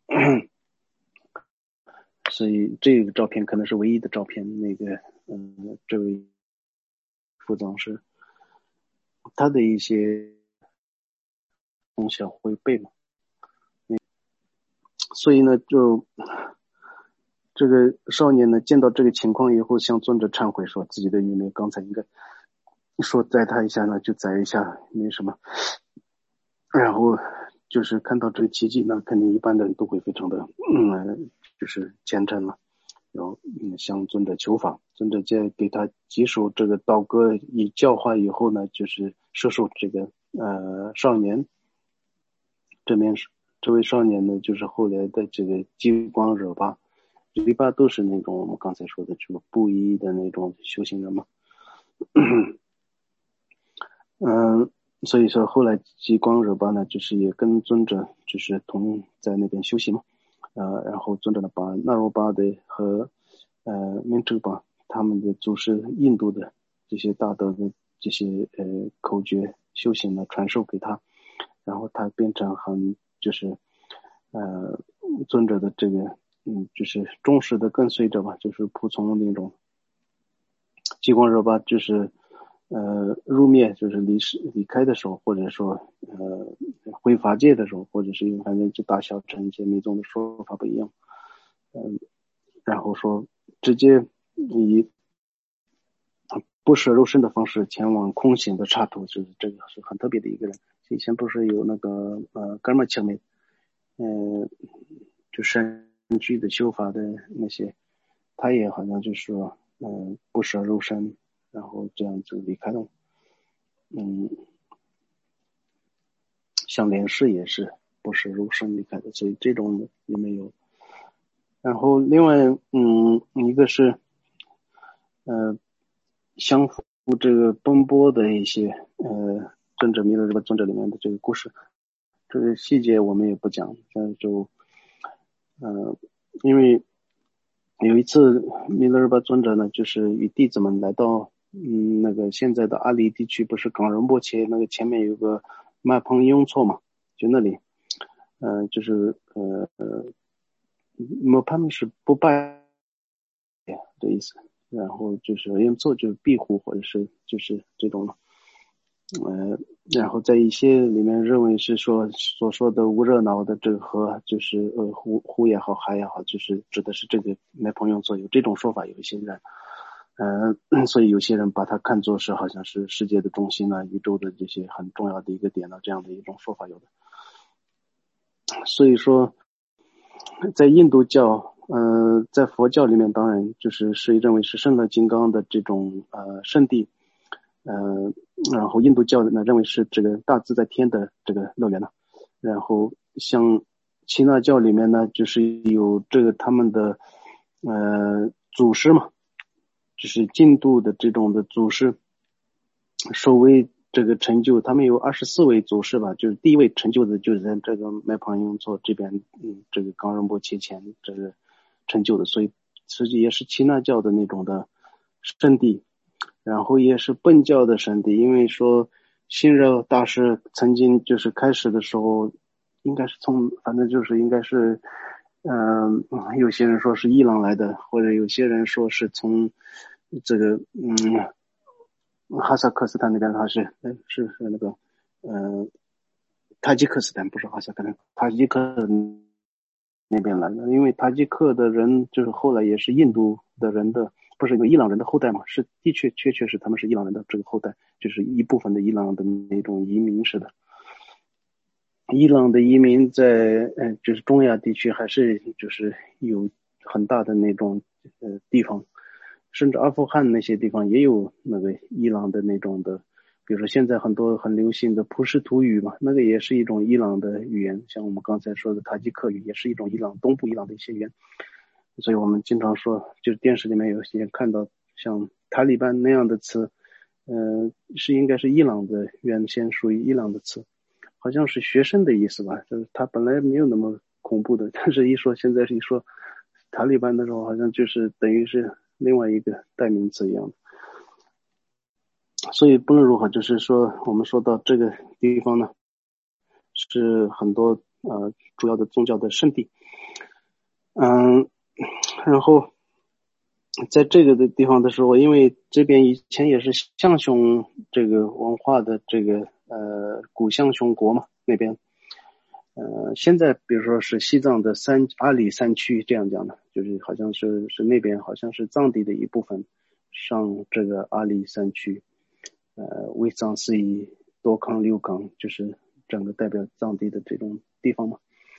所以这个照片可能是唯一的照片。那个嗯，这位副藏是他的一些从小会背嘛，所以呢就这个少年呢见到这个情况以后向尊者忏悔说自己的愚昧，刚才应该说载他一下呢就载一下没什么，然后就是看到这个奇迹呢肯定一般的人都会非常的嗯就是虔诚了， 要嗯向尊者求法，尊者在给他几首这个道歌以教化以后呢，就是摄受这个呃少年，这边是这位少年呢，就是后来的这个激光惹巴，惹巴都是那种我们刚才说的这个布衣的那种修行人嘛。嗯，所以说后来激光惹巴呢，就是也跟尊者就是同在那边修行嘛。呃，然后尊者呢把那罗巴的和呃明智巴他们的祖师印度的这些大德的这些呃口诀修行呢传授给他，然后他变成很就是呃尊者的这个嗯就是忠实的跟随者吧，就是仆从那种。激光热巴就是呃入灭，就是离世离开的时候，或者说呃回法界的时候，或者是反正就大小乘一些密宗的说法不一样。嗯，然后说直接以不舍肉身的方式前往空行的刹土，就是这个是很特别的一个人。以前不是有那个呃伽玛前面，呃就山居的修法的那些，他也好像就是说嗯、呃、不舍肉身，然后这样子离开了。嗯，像莲氏也是不舍肉身离开的，所以这种也没有。然后另外嗯一个是呃相互这个奔波的一些呃尊者弥勒这个尊者里面的这个故事，这个细节我们也不讲，但就呃因为有一次弥勒日巴尊者呢就是与弟子们来到嗯那个现在的阿里地区，不是冈仁波切那个前面有个麦彭雍措嘛，就那里呃就是呃呃摩潘是不拜的意思，然后就是雍措就是庇护或者是就是这种呃，然后在一些里面认为是说所说的无热闹的这个河，就是呃湖湖也好海也好，就是指的是这个麦朋雍措，有这种说法，有一些人，呃，所以有些人把它看作是好像是世界的中心啊，宇宙的这些很重要的一个点啊，这样的一种说法有的。所以说，在印度教，呃，在佛教里面，当然就是是认为是圣乐金刚的这种呃圣地。呃，然后印度教呢认为是这个大自在天的这个乐园呢，然后像耆那教里面呢，就是有这个他们的呃祖师嘛，就是印度的这种的祖师，首位这个成就，他们有二十四位祖师吧，就是第一位成就的就是在这个麦庞雍措这边，嗯，这个冈仁波切前这个成就的，所以实际也是耆那教的那种的圣地。然后也是苯教的圣地，因为说信热大师曾经就是开始的时候，应该是从反正就是应该是，嗯、呃，有些人说是伊朗来的，或者有些人说是从这个嗯哈萨克斯坦那边，他是是是那个呃塔吉克斯坦，不是哈萨克斯坦，塔吉克那边来的，因为塔吉克的人就是后来也是印度的人的，不是有伊朗人的后代嘛？是的确确确是他们是伊朗人的这个后代，就是一部分的伊朗的那种移民似的。伊朗的移民在呃就是中亚地区还是就是有很大的那种呃地方，甚至阿富汗那些地方也有那个伊朗的那种的。比如说现在很多很流行的普什图语嘛，那个也是一种伊朗的语言，像我们刚才说的塔吉克语也是一种伊朗东部伊朗的一些语言。所以我们经常说，就是电视里面有些看到像塔利班那样的词，呃，是应该是伊朗的原先属于伊朗的词，好像是学生的意思吧，就是他本来没有那么恐怖的，但是一说现在是一说塔利班的时候，好像就是等于是另外一个代名词一样的。所以不论如何，就是说我们说到这个地方呢，是很多呃主要的宗教的圣地。嗯，然后在这个的地方的时候，因为这边以前也是象雄这个文化的这个呃古象雄国嘛，那边呃现在比如说是西藏的三阿里山区这样讲的，就是好像是是那边好像是藏地的一部分上这个阿里山区，呃为藏是以多康六康，就是整个代表藏地的这种地方嘛。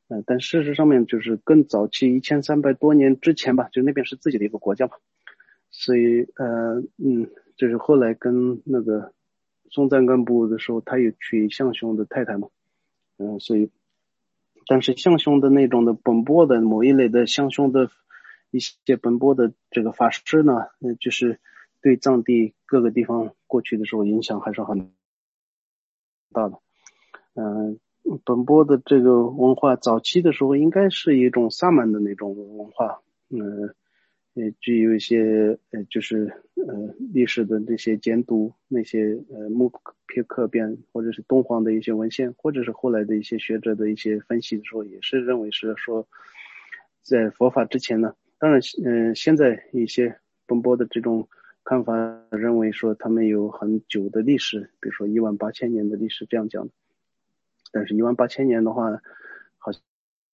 呃，但事实上面就是更早期一千三百多年之前吧，就那边是自己的一个国家嘛，所以呃嗯，就是后来跟那个松赞干布的时候，他也娶象雄的太太嘛，嗯、呃，所以但是象雄的那种的本波的某一类的象雄的一些本波的这个法师呢，呃，就是对藏地各个地方过去的时候影响还是很大的。嗯、呃，本波的这个文化早期的时候应该是一种萨满的那种文化，嗯、呃，也具有一些呃，就是呃历史的这些监督，那些呃木片刻变或者是东方的一些文献，或者是后来的一些学者的一些分析的时候，也是认为是说，在佛法之前呢，当然，嗯、呃，现在一些本波的这种看法认为说他们有很久的历史，比如说一万八千年的历史这样讲的。但是，一万八千年的话，好像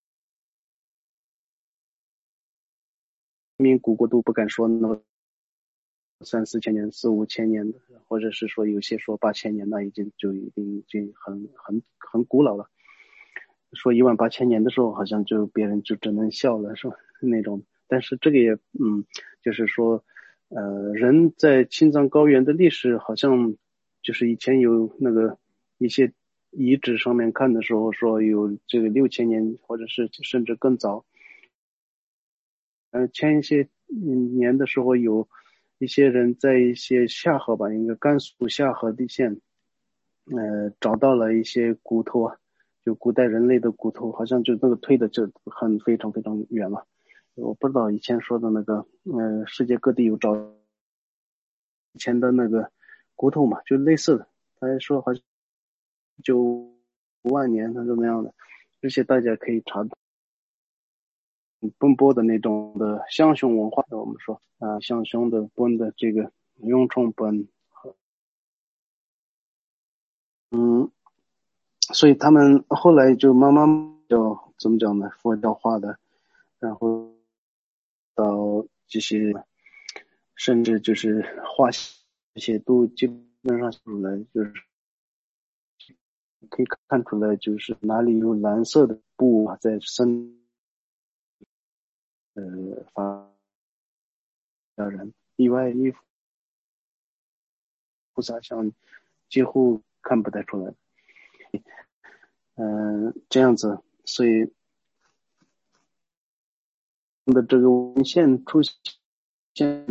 民古国都不敢说那么三四千年、四五千年的，或者是说有些说八千年，那已经就已经已经很很很古老了。说一万八千年的时候，好像就别人就只能笑了，是吧？那种。但是这个也，嗯，就是说，呃，人在青藏高原的历史，好像就是以前有那个一些遗址上面看的时候，说有这个六千年，或者是甚至更早。呃，前一些年的时候，有一些人在一些下河吧，应该甘肃下河地县，呃，找到了一些骨头啊，就古代人类的骨头，好像就那个推的就很非常非常远了。我不知道以前说的那个，呃，世界各地有找以前的那个骨头嘛，就类似的。他还说好像九五万年，他怎么样的，这些大家可以查到。奔波的那种的象雄文化，我们说啊，象雄的奔的这个雍冲奔，嗯，所以他们后来就慢慢就怎么讲呢，佛教化的，然后到这些，甚至就是画这些都基本上出来，就是可以看出来，就是哪里有蓝色的布啊，在身呃发人，意外衣服菩萨像几乎看不太出来。嗯、呃，这样子，所以的这个文献出现，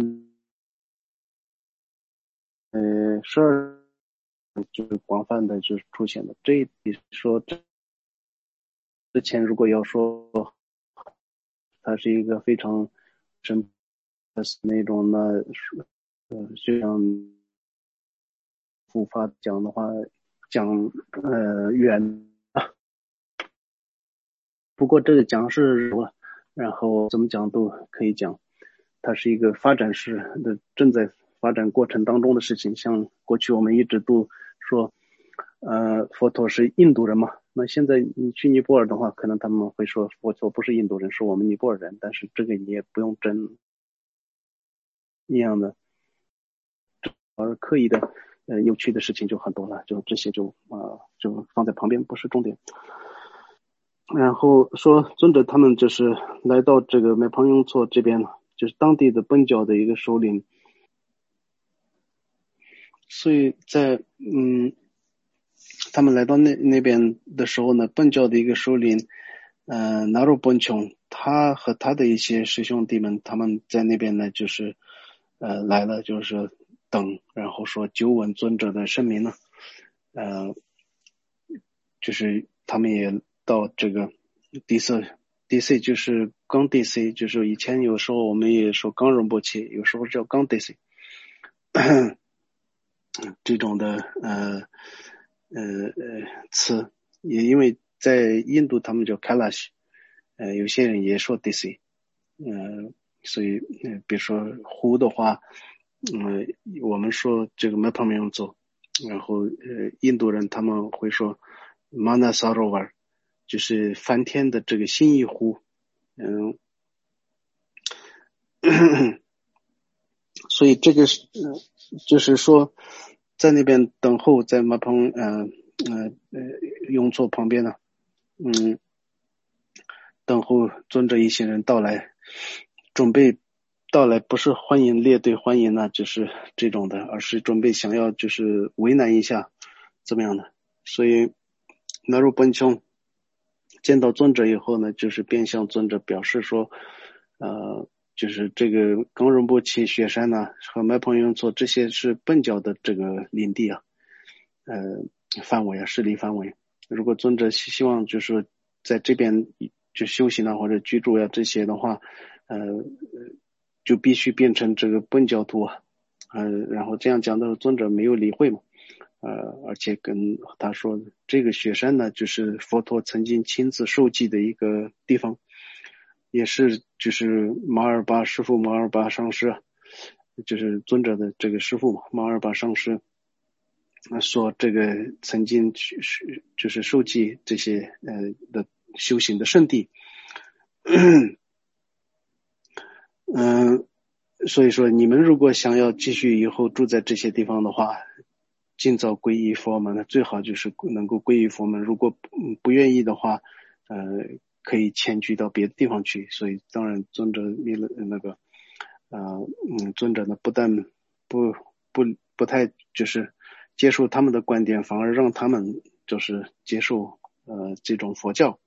呃，十二就是广泛的就是出现的。这比说之前如果要说它是一个非常神的那种呢，呃，就像复发讲的话，讲呃远，不过这个讲是了，然后怎么讲都可以讲。它是一个发展式的正在发展过程当中的事情。像过去我们一直都说，呃，佛陀是印度人嘛，那现在你去尼泊尔的话，可能他们会说佛陀不是印度人，是我们尼泊尔人，但是这个你也不用争一样的，而刻意的呃有趣的事情就很多了，就这些就啊、呃、就放在旁边，不是重点。然后说尊者他们就是来到这个美旁雍措这边，就是当地的本教的一个首领，所以在嗯他们来到那那边的时候呢，本教的一个首领呃纳鲁本琼，他和他的一些师兄弟们，他们在那边呢就是呃来了，就是等，然后说久闻尊者的声明呢，呃就是他们也到这个第四 D C 就是刚 D C， 就是以前有时候我们也说刚仁波切，有时候叫刚 D C 这种的呃呃呃词，也因为在印度他们叫 Kailash， 呃有些人也说 D C， 呃所以呃比如说湖的话，嗯、呃、我们说这个 Mapamyonzo， 然后呃印度人他们会说 Manasarovar， 就是梵天的这个心意湖，嗯、呃所以这个是、呃、就是说在那边等候，在马棚呃呃呃雍措旁边呢，嗯， 等候尊者一行人到来，准备到来，不是欢迎列队欢迎呢，就是这种的，而是准备想要就是为难一下怎么样的。所以那如本琼见到尊者以后呢，就是便向尊者表示说呃就是这个冈仁波齐雪山呢和麦彭雍措这些是本教的这个领地啊，呃范围啊，势力范围。如果尊者希望就是在这边就修行啊或者居住呀、啊、这些的话，呃就必须变成这个本教徒啊，呃然后这样讲的尊者没有理会嘛，呃而且跟他说这个雪山呢就是佛陀曾经亲自受记的一个地方，也是就是马尔巴师父马尔巴上师啊，就是尊者的这个师父嘛，马尔巴上师说这个曾经就是受记这些呃的修行的圣地。嗯，所以说你们如果想要继续以后住在这些地方的话，尽早皈依佛门，那最好就是能够皈依佛门，如果不愿意的话呃可以迁居到别的地方去。所以当然尊者那个呃嗯尊者呢不但不不不太就是接受他们的观点，反而让他们就是接受呃这种佛教。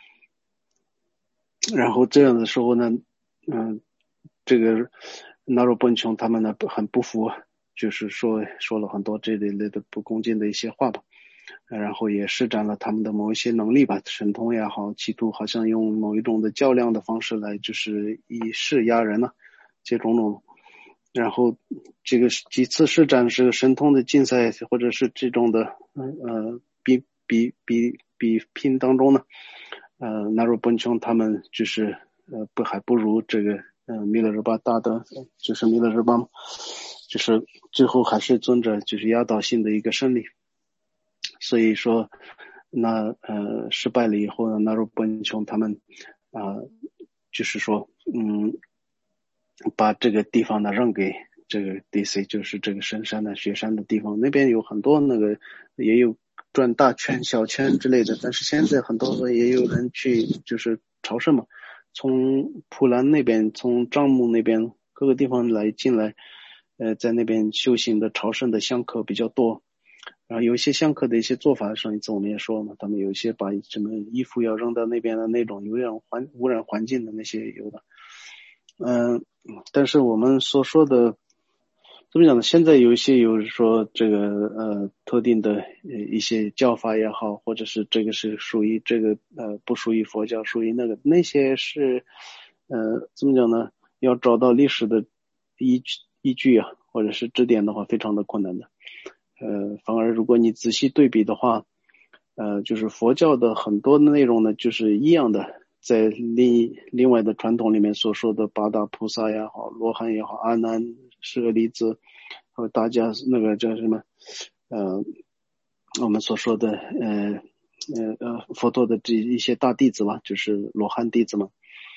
然后这样的时候呢嗯这个纳若本琼他们呢很不服，就是说说了很多这类类的不恭敬的一些话吧，然后也施展了他们的某一些能力吧，神通也好，企图好像用某一种的较量的方式来就是以势压人呢、啊，这种种。然后这个几次施展是神通的竞赛或者是这种的呃比比比比拼当中呢，呃纳若本琼他们就是呃不还不如这个呃弥勒日巴大的，就是弥勒日巴就是最后还是尊者就是压倒性的一个胜利。所以说那呃失败了以后呢，纳若本琼他们啊、呃、就是说嗯把这个地方呢让给这个 D C， 就是这个深山的雪山的地方，那边有很多那个也有转大圈小圈之类的，但是现在很多也有人去就是朝圣嘛，从普兰那边从樟木那边各个地方来进来呃在那边修行的朝圣的香客比较多。然后有一些香客的一些做法，上一次我们也说了嘛，他们有一些把什么衣服要扔到那边的那种有点环污染环境的那些有的。嗯、呃，但是我们所说的怎么讲呢？现在有一些有说这个呃特定的一些教法也好，或者是这个是属于这个呃不属于佛教，属于那个那些是呃怎么讲呢？要找到历史的依依据啊，或者是指点的话，非常的困难的。呃，反而如果你仔细对比的话，呃，就是佛教的很多的内容呢，就是一样的，在另另外的传统里面所说的八大菩萨也好，罗汉也好，阿难、舍利子，和大家那个叫什么，呃，我们所说的呃呃呃佛陀的这一些大弟子吧，就是罗汉弟子嘛，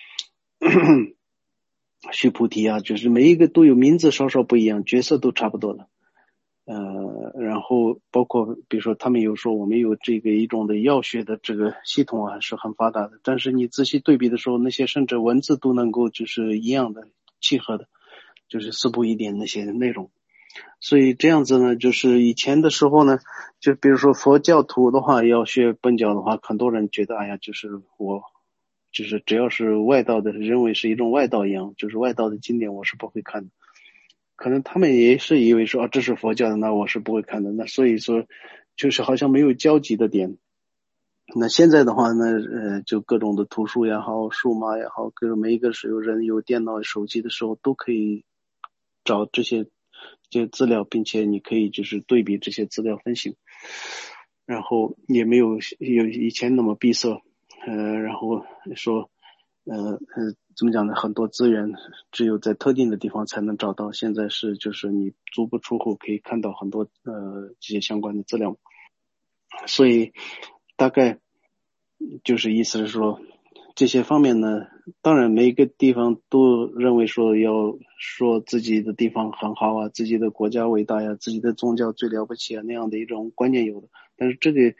须菩提啊，就是每一个都有名字稍稍不一样，角色都差不多了。呃，然后包括比如说他们有说我们有这个一种的药学的这个系统啊是很发达的，但是你仔细对比的时候，那些甚至文字都能够就是一样的契合的，就是四部一点那些内容。所以这样子呢，就是以前的时候呢，就比如说佛教徒的话要学本教的话，很多人觉得哎呀，就是我就是只要是外道的，认为是一种外道一样，就是外道的经典我是不会看的。可能他们也是以为说啊，这是佛教的，那我是不会看的。那所以说，就是好像没有交集的点。那现在的话呢，呃，就各种的图书也好，数码也好，各种每一个是有人有电脑、手机的时候，都可以找这些这些资料，并且你可以就是对比这些资料分析，然后也没有有以前那么闭塞，呃，然后说。呃呃，怎么讲呢？很多资源只有在特定的地方才能找到。现在是就是你足不出户可以看到很多呃这些相关的资料，所以大概就是意思是说这些方面呢，当然每一个地方都认为说要说自己的地方很好啊，自己的国家伟大呀，自己的宗教最了不起啊那样的一种观念有的，但是这个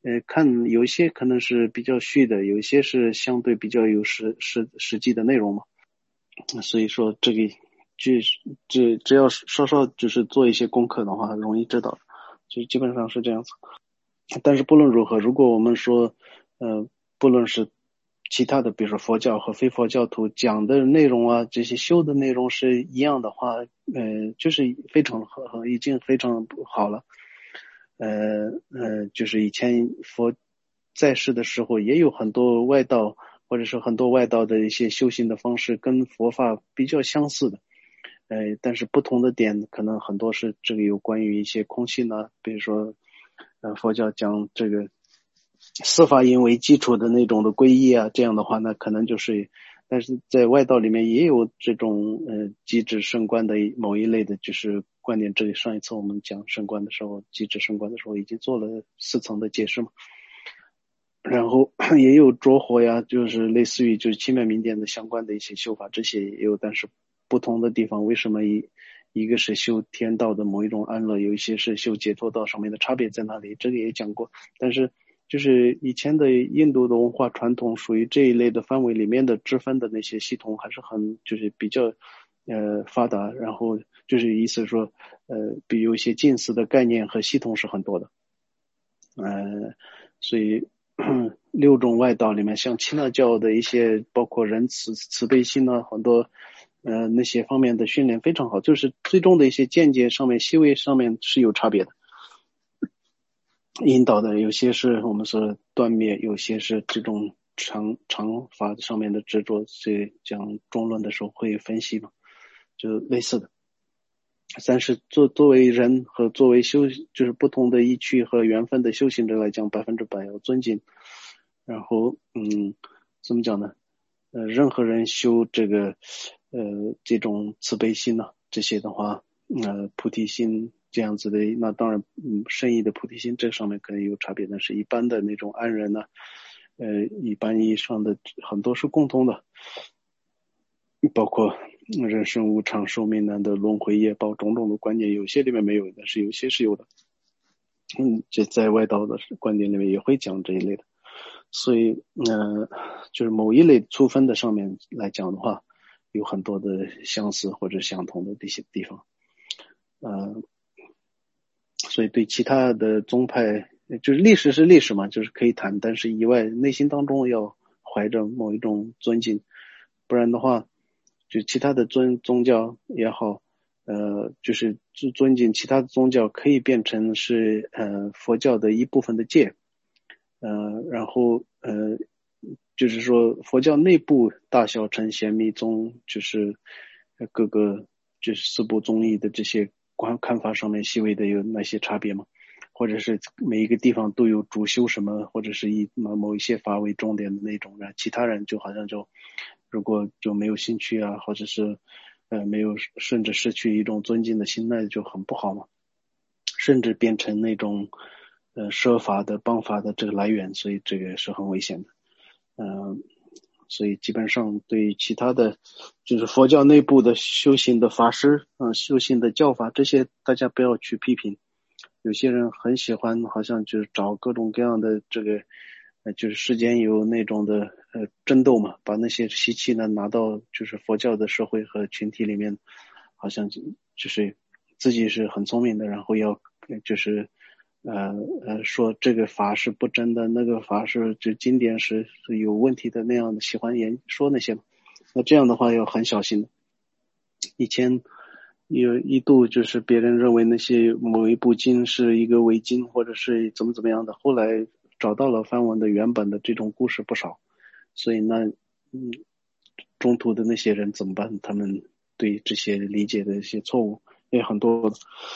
呃，看有一些可能是比较虚的，有一些是相对比较有实实实际的内容嘛。所以说这个只只只要稍稍就是做一些功课的话，容易知道，就基本上是这样子。但是不论如何，如果我们说，呃，不论是其他的，比如说佛教和非佛教徒讲的内容啊，这些修的内容是一样的话，呃，就是非常好，已经非常好了。呃呃，就是以前佛在世的时候，也有很多外道，或者是很多外道的一些修行的方式，跟佛法比较相似的。呃，但是不同的点可能很多是这个有关于一些空性呢，比如说，呃，佛教讲这个四法印为基础的那种的皈依啊，这样的话呢，可能就是，但是在外道里面也有这种呃机制升观的某一类的，就是观点。这里上一次我们讲升观的时候，机制升观的时候已经做了四层的解释嘛。然后也有着火呀，就是类似于就是七面明点的相关的一些修法，这些也有，但是不同的地方为什么一一个是修天道的某一种安乐，有一些是修解脱道上面的差别在哪里，这个也讲过。但是就是以前的印度的文化传统属于这一类的范围里面的支分的那些系统还是很就是比较呃发达，然后就是意思说呃比有一些近似的概念和系统是很多的。呃所以六种外道里面，像耆那教的一些包括仁慈慈悲心啊，很多呃那些方面的训练非常好，就是最终的一些见解上面细微上面是有差别的，引导的有些是我们说断灭，有些是这种常常法上面的执着，所以讲中论的时候会分析嘛，就类似的。但是作作为人和作为修就是不同的意趣和缘分的修行者来讲，百分之百要尊敬。然后嗯怎么讲呢，呃任何人修这个呃这种慈悲心呢、啊、这些的话，呃菩提心这样子的，那当然嗯圣意的菩提心这上面可能有差别，但是一般的那种安人呢、啊、呃一般意义上的很多是共通的，包括人生无常、寿命难得、轮回业报种种的观点，有些里面没有，但是有些是有的。嗯，这在外道的观点里面也会讲这一类的。所以呃就是某一类粗分的上面来讲的话，有很多的相似或者相同的这些地方。呃所以对其他的宗派，就是历史是历史嘛，就是可以谈，但是以外内心当中要怀着某一种尊敬，不然的话就其他的尊宗教也好，呃就是尊敬其他的宗教可以变成是呃佛教的一部分的戒。呃然后呃就是说佛教内部大小乘显密宗，就是各个就是四部宗义的这些观看法上面细微的有哪些差别吗？或者是每一个地方都有主修什么，或者是以某一些法为重点的那种，然后其他人就好像就如果就没有兴趣啊，或者是呃没有甚至失去一种尊敬的心，那就很不好嘛，甚至变成那种呃奢法的谤法的这个来源，所以这个是很危险的。嗯、呃所以基本上对其他的就是佛教内部的修行的法师嗯、呃，修行的教法，这些大家不要去批评。有些人很喜欢好像就是找各种各样的这个呃就是世间有那种的呃争斗嘛，把那些习气呢拿到就是佛教的社会和群体里面，好像就就是自己是很聪明的，然后要就是呃呃说这个法是不真的，那个法是就经典是是有问题的，那样的喜欢言说那些，那这样的话要很小心。以前有一度就是别人认为那些某一部经是一个伪经或者是怎么怎么样的，后来找到了梵文的原本的这种故事不少，所以那嗯中途的那些人怎么办？他们对这些理解的一些错误也很多，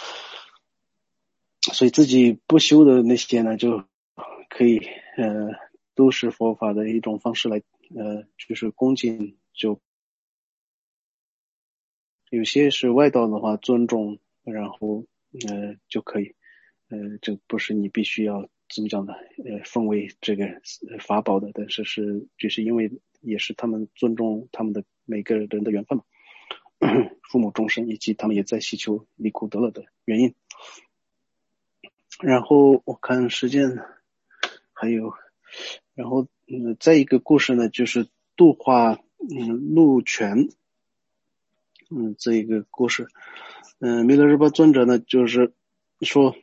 所以自己不修的那些呢，就可以呃都是佛法的一种方式来呃就是恭敬，就有些是外道的话尊重，然后呃就可以，呃这不是你必须要怎么讲的，呃奉为这个法宝的，但是是就是因为也是他们尊重他们的每个人的缘分嘛，父母终身以及他们也在祈求离苦得乐的原因。然后我看时间还有，然后嗯，再一个故事呢，就是度化嗯鹿泉，嗯，这一个故事，嗯，弥勒日巴尊者呢，就是说。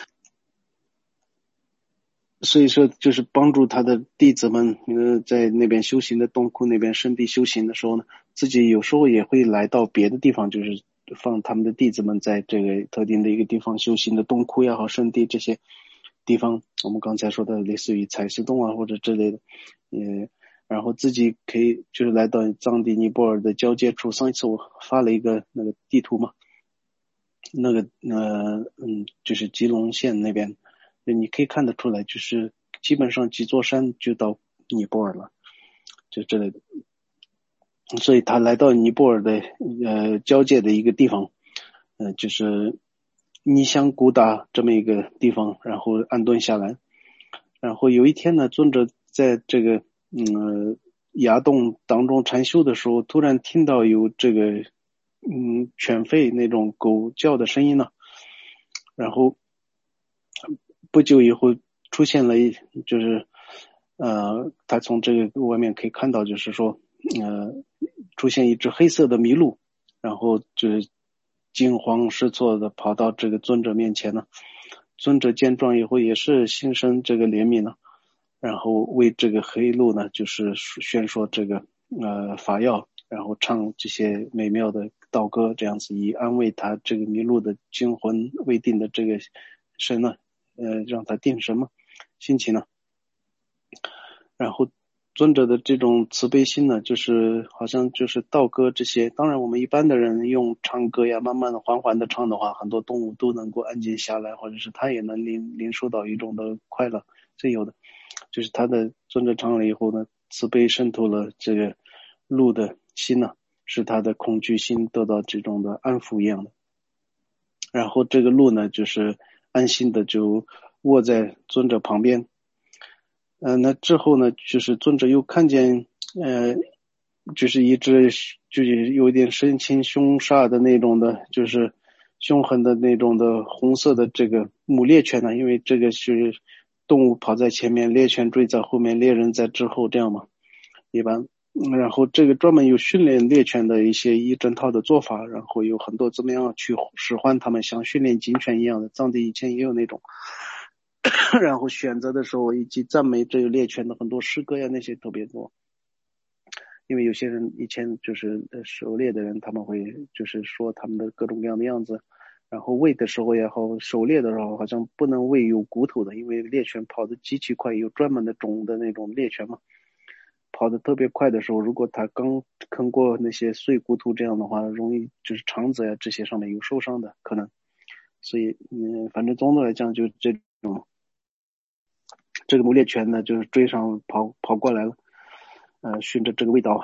所以说，就是帮助他的弟子们，呃，在那边修行的洞窟那边圣地修行的时候呢，自己有时候也会来到别的地方，就是放他们的弟子们在这个特定的一个地方修行的洞窟也好，圣地这些地方，我们刚才说的类似于采石洞啊或者之类的，呃，然后自己可以就是来到藏地尼泊尔的交界处。上一次我发了一个那个地图嘛，那个呃嗯，就是吉隆县那边。你可以看得出来，就是基本上几座山就到尼泊尔了，就之类的。所以他来到尼泊尔的呃交界的一个地方，呃就是尼香古达这么一个地方，然后安顿下来。然后有一天呢，尊者在这个嗯崖洞当中禅修的时候，突然听到有这个嗯犬吠那种狗叫的声音呢，然后不久以后出现了一就是呃他从这个外面可以看到，就是说呃出现一只黑色的麋鹿，然后就是惊慌失措的跑到这个尊者面前呢。尊者见状以后也是心生这个怜悯呢，然后为这个黑鹿呢就是宣说这个呃法要，然后唱这些美妙的道歌，这样子以安慰他这个迷路的惊魂未定的这个神呢，呃让他定神嘛心情呢。然后尊者的这种慈悲心呢，就是好像就是道歌这些，当然我们一般的人用唱歌呀慢慢的缓缓的唱的话，很多动物都能够安静下来，或者是他也能领领受到一种的快乐，这有的就是他的尊者唱了以后呢，慈悲渗透了这个鹿的心呢，使他的恐惧心得到这种的安抚一样的。然后这个鹿呢，就是安心的就卧在尊者旁边。呃，那之后呢，就是尊者又看见，呃，就是一只就是有点神情凶煞的那种的，就是凶狠的那种的红色的这个母猎犬呢，因为这个是动物跑在前面，猎犬追在后面，猎人在之后，这样嘛，一般。然后这个专门有训练猎犬的一些一整套的做法，然后有很多怎么样去使唤他们，像训练警犬一样的，藏地以前也有那种。然后选择的时候以及赞美这个猎犬的很多诗歌呀，那些特别多。因为有些人以前就是狩猎的人，他们会就是说他们的各种各样的样子，然后喂的时候也好，狩猎的时候好像不能喂有骨头的，因为猎犬跑得极其快，有专门的种的那种猎犬嘛，跑得特别快的时候，如果它刚啃过那些碎骨头，这样的话容易就是肠子呀这些上面有受伤的可能。所以嗯，反正总的来讲就这种。这个母猎犬呢，就是追上跑跑过来了，呃，循着这个味道，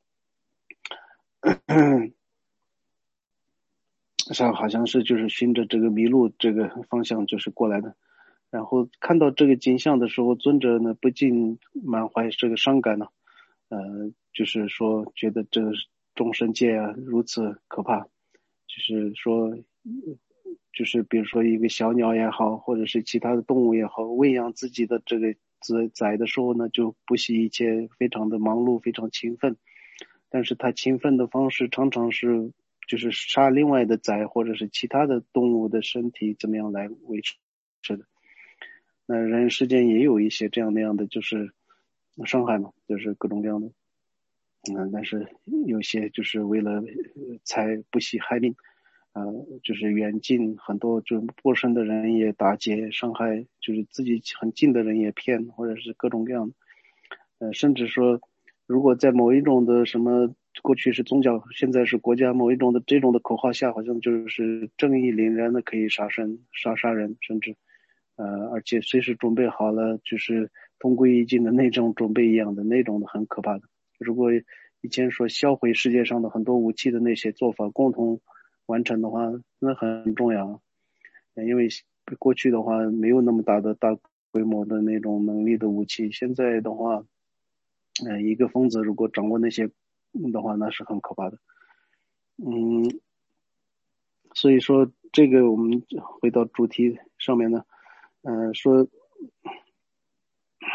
像好像是就是循着这个麋鹿这个方向就是过来的。然后看到这个景象的时候，尊者呢不禁满怀这个伤感呢，呃，就是说觉得这个众生界啊如此可怕，就是说。就是比如说一个小鸟也好，或者是其他的动物也好，喂养自己的这个子崽的时候呢，就不惜一切，非常的忙碌，非常勤奋。但是他勤奋的方式常常是就是杀另外的崽或者是其他的动物的身体，怎么样来维持的。那人世间也有一些这样那样的就是伤害嘛，就是各种各样的。嗯，但是有些就是为了财不惜害命。呃，就是远近很多就陌生的人也打劫伤害，就是自己很近的人也骗，或者是各种各样的。呃，甚至说，如果在某一种的什么，过去是宗教，现在是国家某一种的这种的口号下，好像就是正义凛然的可以杀生、杀杀人，甚至呃，而且随时准备好了，就是同归于尽的那种准备一样的那种的很可怕的。如果以前说销毁世界上的很多武器的那些做法，共同完成的话，那很重要。因为过去的话没有那么大的大规模的那种能力的武器，现在的话，呃，一个疯子如果掌握那些的话，那是很可怕的。嗯，所以说这个我们回到主题上面呢，呃，说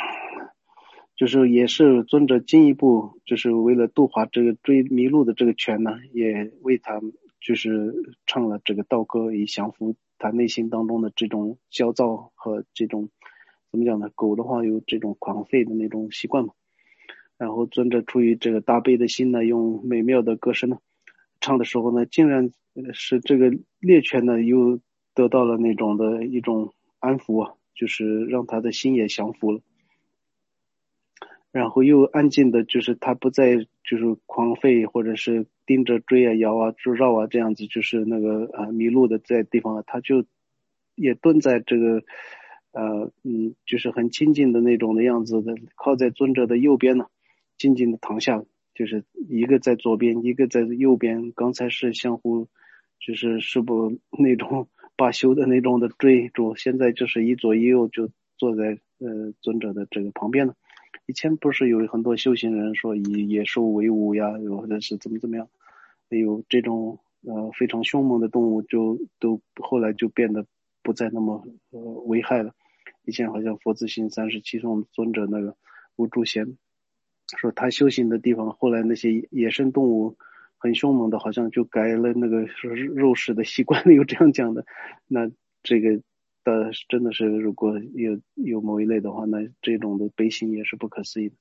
就是也是尊者进一步就是为了度化这个追迷路的这个犬呢，也为他就是唱了这个道歌，以降服他内心当中的这种焦躁和这种怎么讲呢？狗的话有这种狂吠的那种习惯嘛。然后尊者出于这个大悲的心呢，用美妙的歌声呢唱的时候呢，竟然是这个猎犬呢又得到了那种的一种安抚啊，就是让他的心也降服了。然后又安静的，就是他不再就是狂吠或者是盯着追啊摇啊就绕啊这样子，就是那个呃迷路的在地方，他就也蹲在这个呃嗯就是很亲近的那种的样子的，靠在尊者的右边呢，静静的躺下，就是一个在左边，一个在右边，刚才是相互就是是不那种罢休的那种的追逐，现在就是一左一右就坐在呃尊者的这个旁边了。以前不是有很多修行人说以野兽为伍呀，或者是怎么怎么样，有这种呃非常凶猛的动物就都后来就变得不再那么呃危害了。以前好像佛子行三十七颂尊者那个无住贤说他修行的地方，后来那些野生动物很凶猛的，好像就改了那个肉食的习惯了，有这样讲的。那这个的真的是，如果有有某一类的话，那这种的悲心也是不可思议的。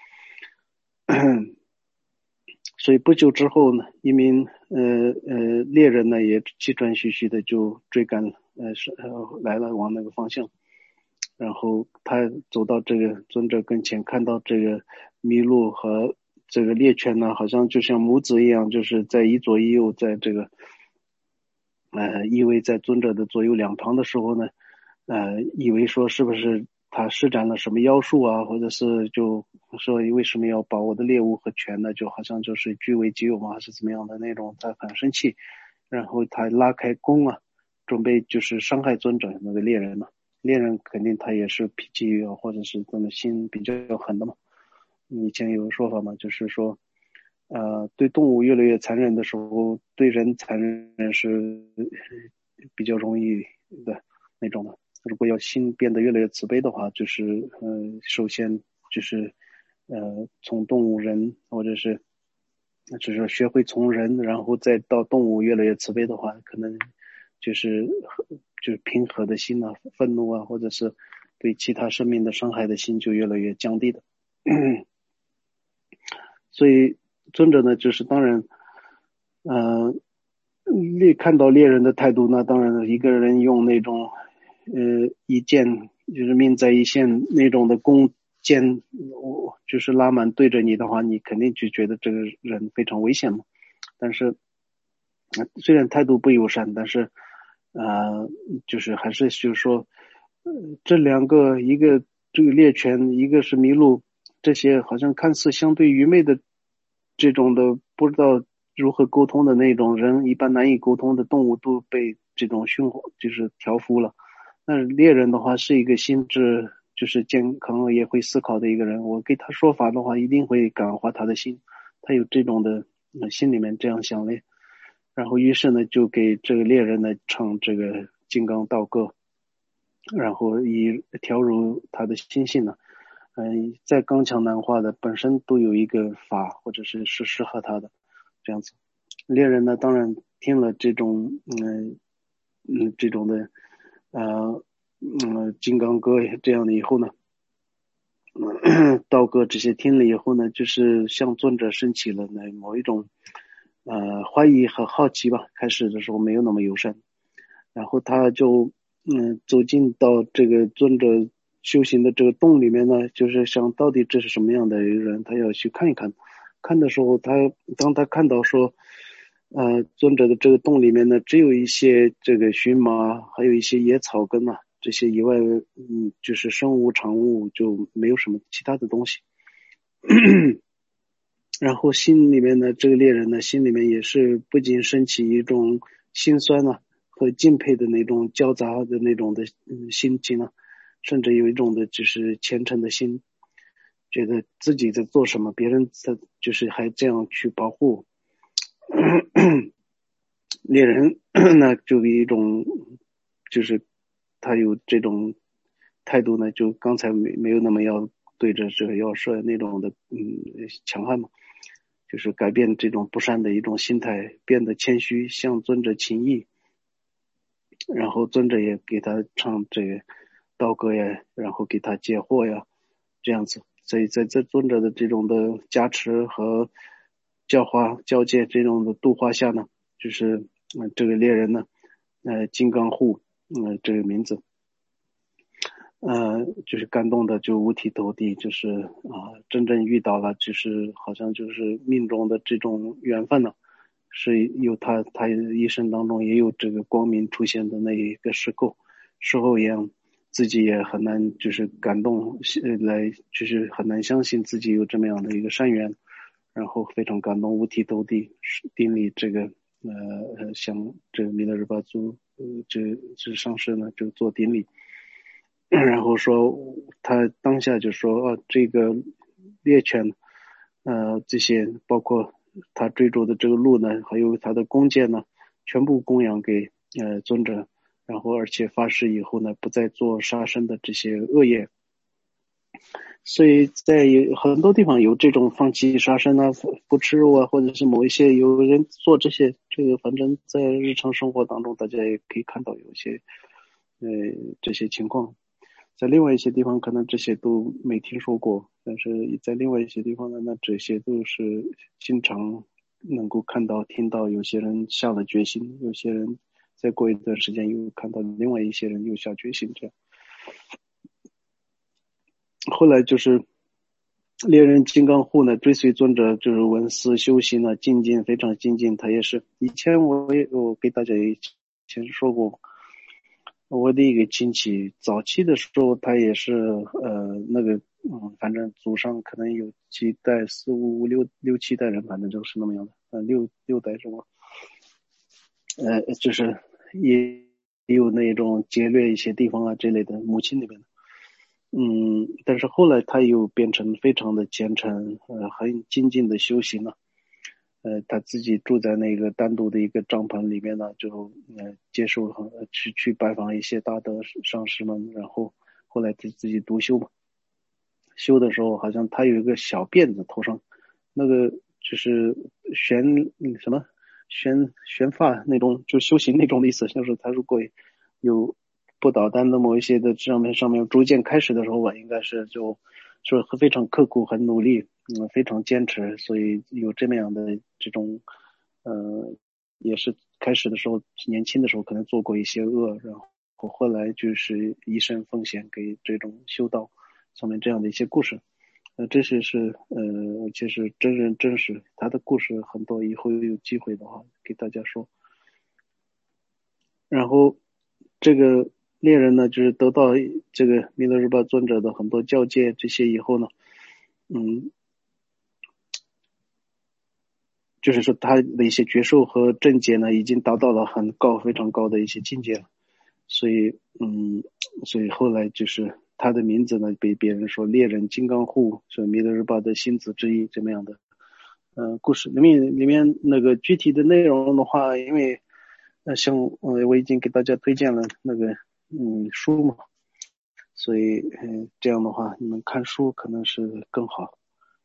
所以不久之后呢，一名呃呃猎人呢也气喘吁吁的就追赶呃是呃来了往那个方向，然后他走到这个尊者跟前，看到这个麋鹿和这个猎犬呢，好像就像母子一样，就是在一左一右，在这个呃依偎在尊者的左右两旁的时候呢，呃以为说是不是他施展了什么妖术啊，或者是就说为什么要把我的猎物和犬呢，就好像就是据为己有嘛，还是怎么样的那种，他很生气，然后他拉开弓啊，准备就是伤害尊者那个猎人嘛。猎人肯定他也是脾气或者是这么心比较狠的嘛。以前有个说法嘛，就是说呃对动物越来越残忍的时候，对人残忍是比较容易的那种的。如果要心变得越来越慈悲的话，就是呃首先就是呃从动物人或者是就是学会从人，然后再到动物越来越慈悲的话，可能就是就是平和的心啊，愤怒啊，或者是对其他生命的伤害的心就越来越降低的。所以尊者呢，就是当然，呃，猎看到猎人的态度，那当然一个人用那种呃一箭就是命在一线那种的弓箭，我就是拉满对着你的话，你肯定就觉得这个人非常危险嘛。但是虽然态度不友善，但是呃，就是还是就是说，呃，这两个一个这个猎犬，一个是麋鹿，这些好像看似相对愚昧的这种的不知道如何沟通的那种人，一般难以沟通的动物都被这种驯化，就是调服了。那猎人的话是一个心智就是健康也会思考的一个人，我给他说法的话，一定会感化他的心，他有这种的心里面这样想的。然后于是呢，就给这个猎人呢唱这个金刚道歌，然后以调柔他的心性呢，嗯、呃，再刚强难化的本身都有一个法或者是是适合他的这样子。猎人呢，当然听了这种嗯嗯这种的呃嗯金刚歌这样的以后呢，道歌这些听了以后呢，就是向尊者升起了那某一种呃怀疑和好奇吧。开始的时候没有那么友善，然后他就嗯走进到这个尊者修行的这个洞里面呢，就是想到底这是什么样的人，他要去看一看。看的时候，他当他看到说，呃，尊者的这个洞里面呢，只有一些这个荨麻，还有一些野草根啊，这些以外，嗯，就是生无常物，就没有什么其他的东西。然后心里面呢，这个猎人呢，心里面也是不禁升起一种心酸啊和敬佩的那种交杂的那种的嗯心情啊，甚至有一种的就是虔诚的心，觉得自己在做什么，别人在就是还这样去保护猎人，那就有一种就是他有这种态度呢，就刚才没没有那么要对着这个要射那种的嗯强悍嘛，就是改变这种不善的一种心态，变得谦虚，向尊者请益。然后尊者也给他唱这个道歌呀，然后给他解惑呀，这样子。所以在这尊者的这种的加持和教化教诫这种的度化下呢，就是呃这个猎人呢，呃金刚护呃这个名字，呃就是感动的就五体投地，就是啊、真正遇到了，就是好像就是命中的这种缘分呢。是有他他一生当中也有这个光明出现的那一个时候，事后也自己也很难就是感动呃来就是很难相信自己有这么样的一个善缘，然后非常感动，五体投地，顶礼这个呃呃向这个弥勒日巴祖呃这这上师呢就做顶礼，然后说他当下就说哦这个猎犬呃这些包括他追逐的这个鹿呢，还有他的弓箭呢，全部供养给呃尊者，然后而且发誓以后呢，不再做杀生的这些恶业。所以在有很多地方有这种放弃杀生啊、不不吃肉啊，或者是某一些有人做这些，这个反正在日常生活当中，大家也可以看到有一些呃这些情况。在另外一些地方可能这些都没听说过，但是在另外一些地方呢，那这些都是经常能够看到听到，有些人下了决心，有些人再过一段时间又看到另外一些人又下决心，这样后来就是猎人金刚护呢追随尊者，就是闻思修行呢精进，非常精进。他也是以前我也我给大家以前说过，我的一个亲戚早期的时候，他也是呃那个嗯，反正祖上可能有几代四五五六六七代人，反正就是那么样的，呃六六代是吧？呃，就是也也有那种劫掠一些地方啊这类的，母亲那边的。嗯，但是后来他又变成非常的虔诚，呃，很精进的修行了。呃，他自己住在那个单独的一个帐篷里面呢，就呃接受呃去去拜访一些大德上师们，然后后来他自己独修嘛。修的时候好像他有一个小辫子头上，那个就是悬嗯什么悬悬发那种，就修行那种的意思，就是他如果有不倒单的某一些的上面上面逐渐开始的时候吧，应该是就是非常刻苦很努力，嗯，非常坚持，所以有这么样的这种呃也是开始的时候年轻的时候可能做过一些恶，然后后来就是一生奉献给这种修道上面这样的一些故事。呃，这些是呃，其实真人真实，他的故事很多，以后有机会的话给大家说。然后这个猎人呢，就是得到这个弥勒日巴尊者的很多教诫这些以后呢，嗯，就是说他的一些觉受和正解呢，已经达到了很高、非常高的一些境界了。所以，嗯，所以后来就是他的名字呢，被别人说猎人金刚护，是弥勒日巴的心子之一，这么样的。呃，故事里面里面那个具体的内容的话，因为呃，像呃我已经给大家推荐了那个嗯书嘛，所以嗯、呃、这样的话，你们看书可能是更好。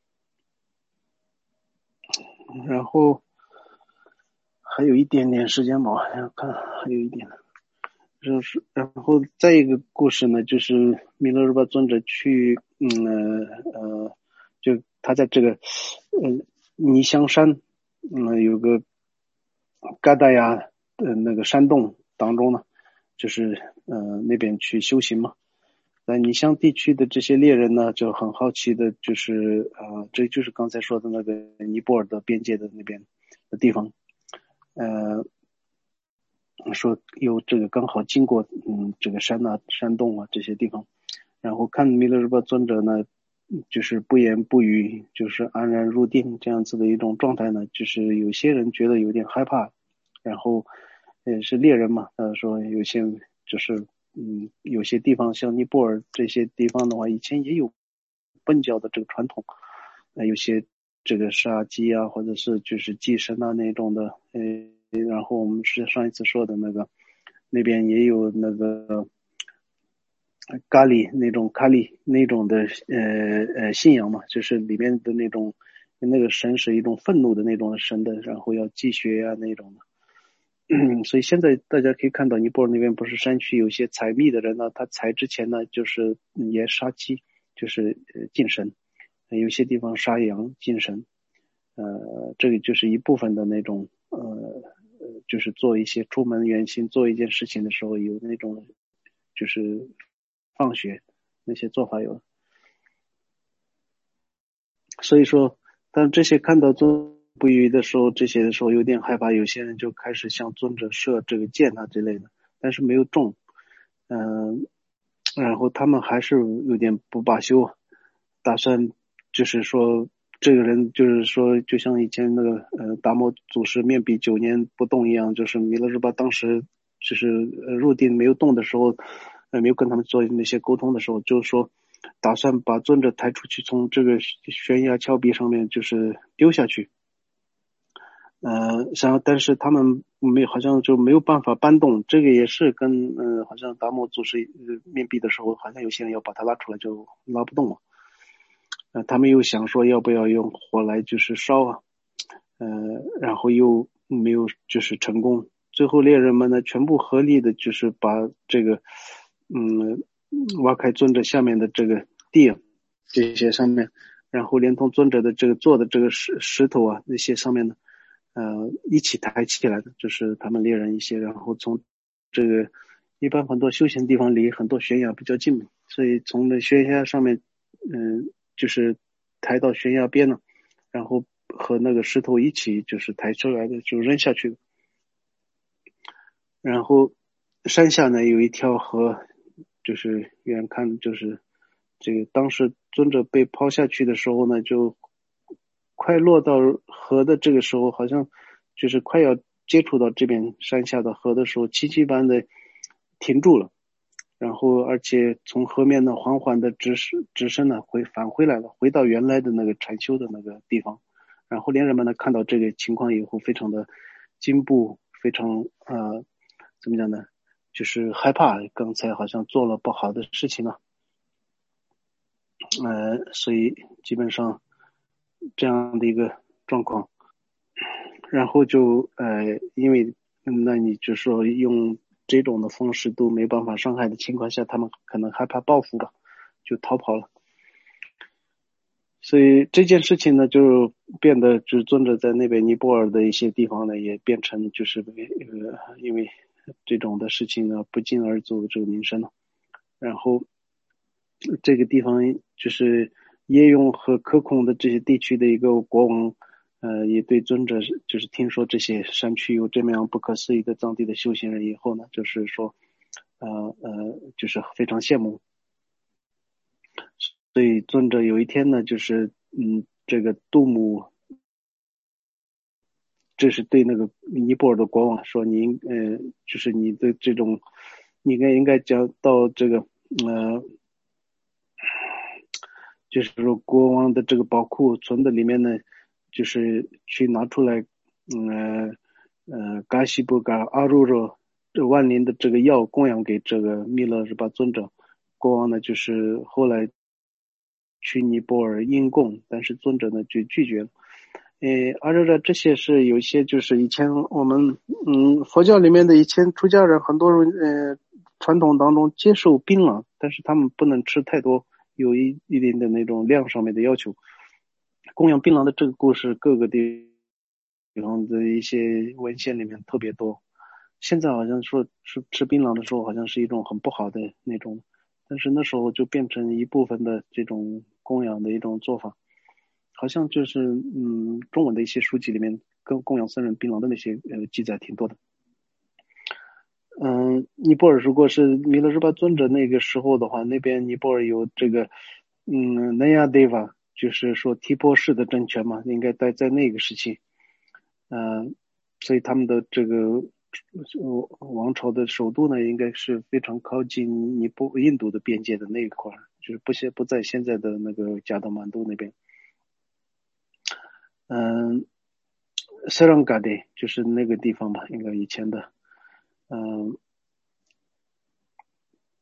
然后还有一点点时间吧，我想看还有一点。就是然后再一个故事呢，就是弥勒日巴尊者去嗯呃呃，就他在这个呃尼香山，嗯有个嘎达亚的那个山洞当中呢，就是呃那边去修行嘛。在尼香地区的这些猎人呢，就很好奇的，就是呃，这就是刚才说的那个尼泊尔的边界的那边的地方，呃，说有这个刚好经过嗯这个山啊、山洞啊这些地方，然后看弥勒日巴尊者呢，就是不言不语，就是安然入定这样子的一种状态呢，就是有些人觉得有点害怕，然后也是猎人嘛，他说有些就是嗯有些地方像尼泊尔这些地方的话，以前也有奔教的这个传统，呃有些这个杀鸡啊，或者是就是祭神啊那种的，呃，然后我们是上一次说的那个那边也有那个咖喱那种咖喱那种的呃呃信仰嘛，就是里面的那种那个神是一种愤怒的那种神的，然后要祭血呀、那种的。所以现在大家可以看到尼泊尔那边不是山区有些采蜜的人呢，他采之前呢就是也杀鸡，就是呃敬神，有些地方杀羊敬神，呃，这个就是一部分的那种呃呃，就是做一些出门远行做一件事情的时候有那种就是放学那些做法有，所以说当这些看到尊不语的时候，这些的时候有点害怕，有些人就开始向尊者射这个箭啊之类的，但是没有中，嗯、呃，然后他们还是有点不罢休，打算就是说这个人就是说就像以前那个呃达摩祖师面壁九年不动一样，就是弥勒日巴当时就是呃入定没有动的时候，呃没有跟他们做那些沟通的时候，就是说打算把尊者抬出去，从这个悬崖峭壁上面就是丢下去。呃，然后但是他们没好像就没有办法搬动，这个也是跟呃好像达摩祖师呃面壁的时候，好像有些人要把他拉出来就拉不动了。呃，他们又想说要不要用火来就是烧啊，呃，然后又没有就是成功。最后猎人们呢全部合力的就是把这个嗯挖开尊者下面的这个地这些上面，然后连同尊者的这个做的这个石石头啊那些上面呢。呃，一起抬起来的，就是他们猎人一些，然后从这个一般很多休闲地方离很多悬崖比较近，所以从那悬崖上面，嗯、呃，就是抬到悬崖边了，然后和那个石头一起就是抬出来的，就扔下去。然后山下呢有一条河，就是远看就是这个当时尊者被抛下去的时候呢，就快落到河的这个时候，好像就是快要接触到这边山下的河的时候，奇迹般的停住了，然后而且从河面呢缓缓的直直升呢回返回来了，回到原来的那个禅修的那个地方。然后猎人们呢看到这个情况以后，非常的惊怖，非常呃怎么讲呢，就是害怕，刚才好像做了不好的事情了，呃，所以基本上这样的一个状况。然后就呃，因为那你就说用这种的方式都没办法伤害的情况下，他们可能害怕报复吧，就逃跑了。所以这件事情呢，就变得就是尊者在那边尼泊尔的一些地方呢，也变成就是呃，因为这种的事情呢，不胫而走这个名声了。然后这个地方就是耶雍和可孔的这些地区的一个国王，呃，也对尊者就是听说这些山区有这么样不可思议的藏地的修行人以后呢，就是说，呃呃，就是非常羡慕。所以尊者有一天呢，就是嗯，这个杜姆，这是对那个尼泊尔的国王说，您呃，就是你的这种，你应该应该讲到这个呃。就是说国王的这个宝库存的里面呢，就是去拿出来，嗯呃，嘎西布嘎阿鲁若这万灵的这个药供养给这个弥勒日巴尊者。国王呢，就是后来去尼泊尔应供，但是尊者呢就拒绝了。诶，而且这些是有一些就是以前我们嗯佛教里面的以前出家人很多人呃传统当中接受槟榔，但是他们不能吃太多，有一一定的那种量上面的要求。供养槟榔的这个故事，各个地方的一些文献里面特别多。现在好像说吃吃槟榔的时候，好像是一种很不好的那种，但是那时候就变成一部分的这种供养的一种做法。好像就是嗯，中文的一些书籍里面跟供养僧人槟榔的那些呃记载挺多的。嗯，尼泊尔如果是弥勒日巴尊者那个时候的话，那边尼泊尔有这个嗯南亚 deva，就是说提婆式的政权嘛，应该在在那个时期，嗯，所以他们的这个呃王朝的首都呢，应该是非常靠近尼泊印度的边界的那一块，就是不现不在现在的那个加德满都那边。嗯，塞朗嘎德就是那个地方吧，应该以前的，嗯，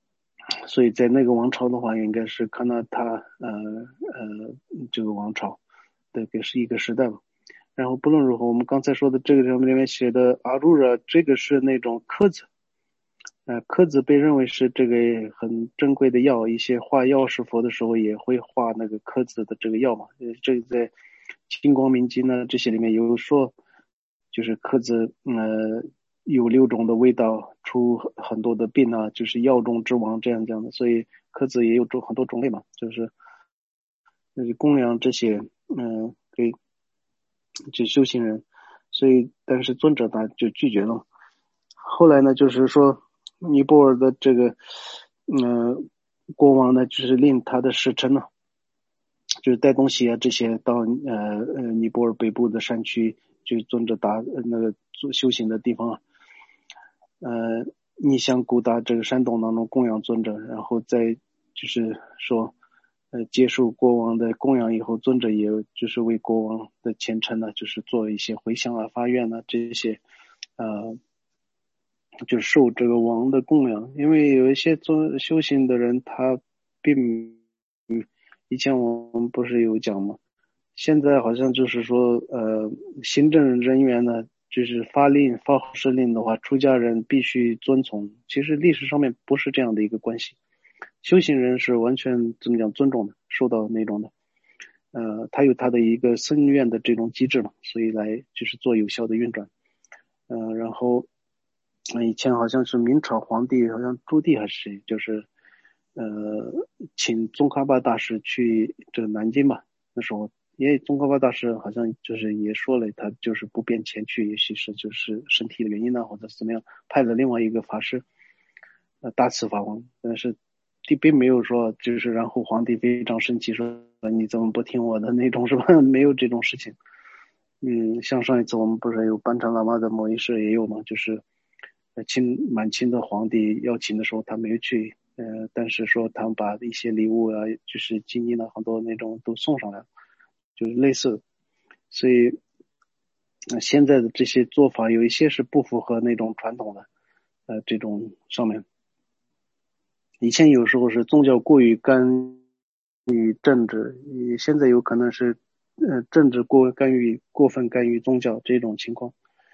所以在那个王朝的话，应该是看到他呃呃这个王朝的个是一个时代吧。然后不论如何，我们刚才说的这个上面里面写的阿鲁热，这个是那种壳子，呃，壳子被认为是这个很珍贵的药，一些画药师佛的时候也会画那个壳子的这个药嘛。呃，这个在金光明经呢这些里面有说，就是壳子呃有六种的味道，出很多的病啊，就是药中之王这样这样的，所以壳子也有种很多种类嘛，就是就是供养这些嗯、呃、给就修行人，所以但是尊者他就拒绝了。后来呢，就是说尼泊尔的这个嗯、呃、国王呢，就是令他的使臣呢，就是带东西啊这些到呃呃尼泊尔北部的山区，就尊者达呃那个做修行的地方啊，呃逆向古达这个山洞当中供养尊者，然后再就是说呃接受国王的供养以后，尊者也就是为国王的前程呢，就是做一些回向啊、发愿啊这些呃。就受这个王的供养，因为有一些做修行的人，他并以前我们不是有讲吗？现在好像就是说，呃，行政人员呢，就是发令发施令的话，出家人必须遵从。其实历史上面不是这样的一个关系，修行人是完全怎么讲尊重的，受到那种的，呃，他有他的一个僧院的这种机制嘛，所以来就是做有效的运转，呃，然后。以前好像是明朝皇帝，好像朱棣还是谁，就是呃请宗喀巴大师去这个南京吧。那时候，因为宗喀巴大师好像就是也说了，他就是不便前去，也许是就是身体的原因呢，或者怎么样，派了另外一个法师，呃大慈法王，但是并没有说就是然后皇帝非常生气说你怎么不听我的那种是吧？没有这种事情。嗯，像上一次我们不是有班禅喇嘛的某一世也有嘛，就是清满清的皇帝邀请的时候他没有去，呃，但是说他们把一些礼物啊，就是金银啊，很多那种都送上来，就是类似，所以、呃、现在的这些做法有一些是不符合那种传统的，呃，这种上面，以前有时候是宗教过于干预政治，现在有可能是呃政治过干预过分干预宗教这种情况。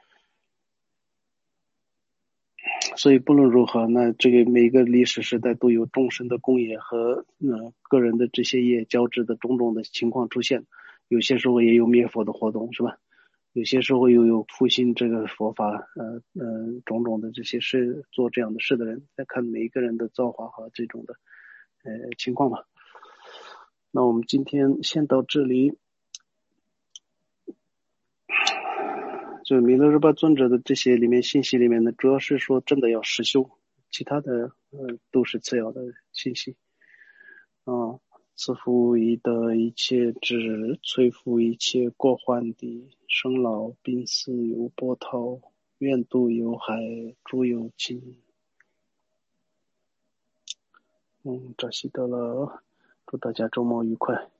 所以不论如何，那这个每一个历史时代都有众生的功业和呃个人的这些业交织的种种的情况出现，有些时候也有灭佛的活动，是吧？有些时候又有复兴这个佛法，呃呃种种的这些事做这样的事的人，来看每一个人的造化和这种的呃情况吧。那我们今天先到这里。就弥勒日巴尊者的这些里面信息里面呢，主要是说真的要实修，其他的呃都是次要的信息啊。赐福以得一切智，摧伏一切过患的，生老病死有波涛，愿度有海诸有情。嗯，扎西德了，祝大家周末愉快。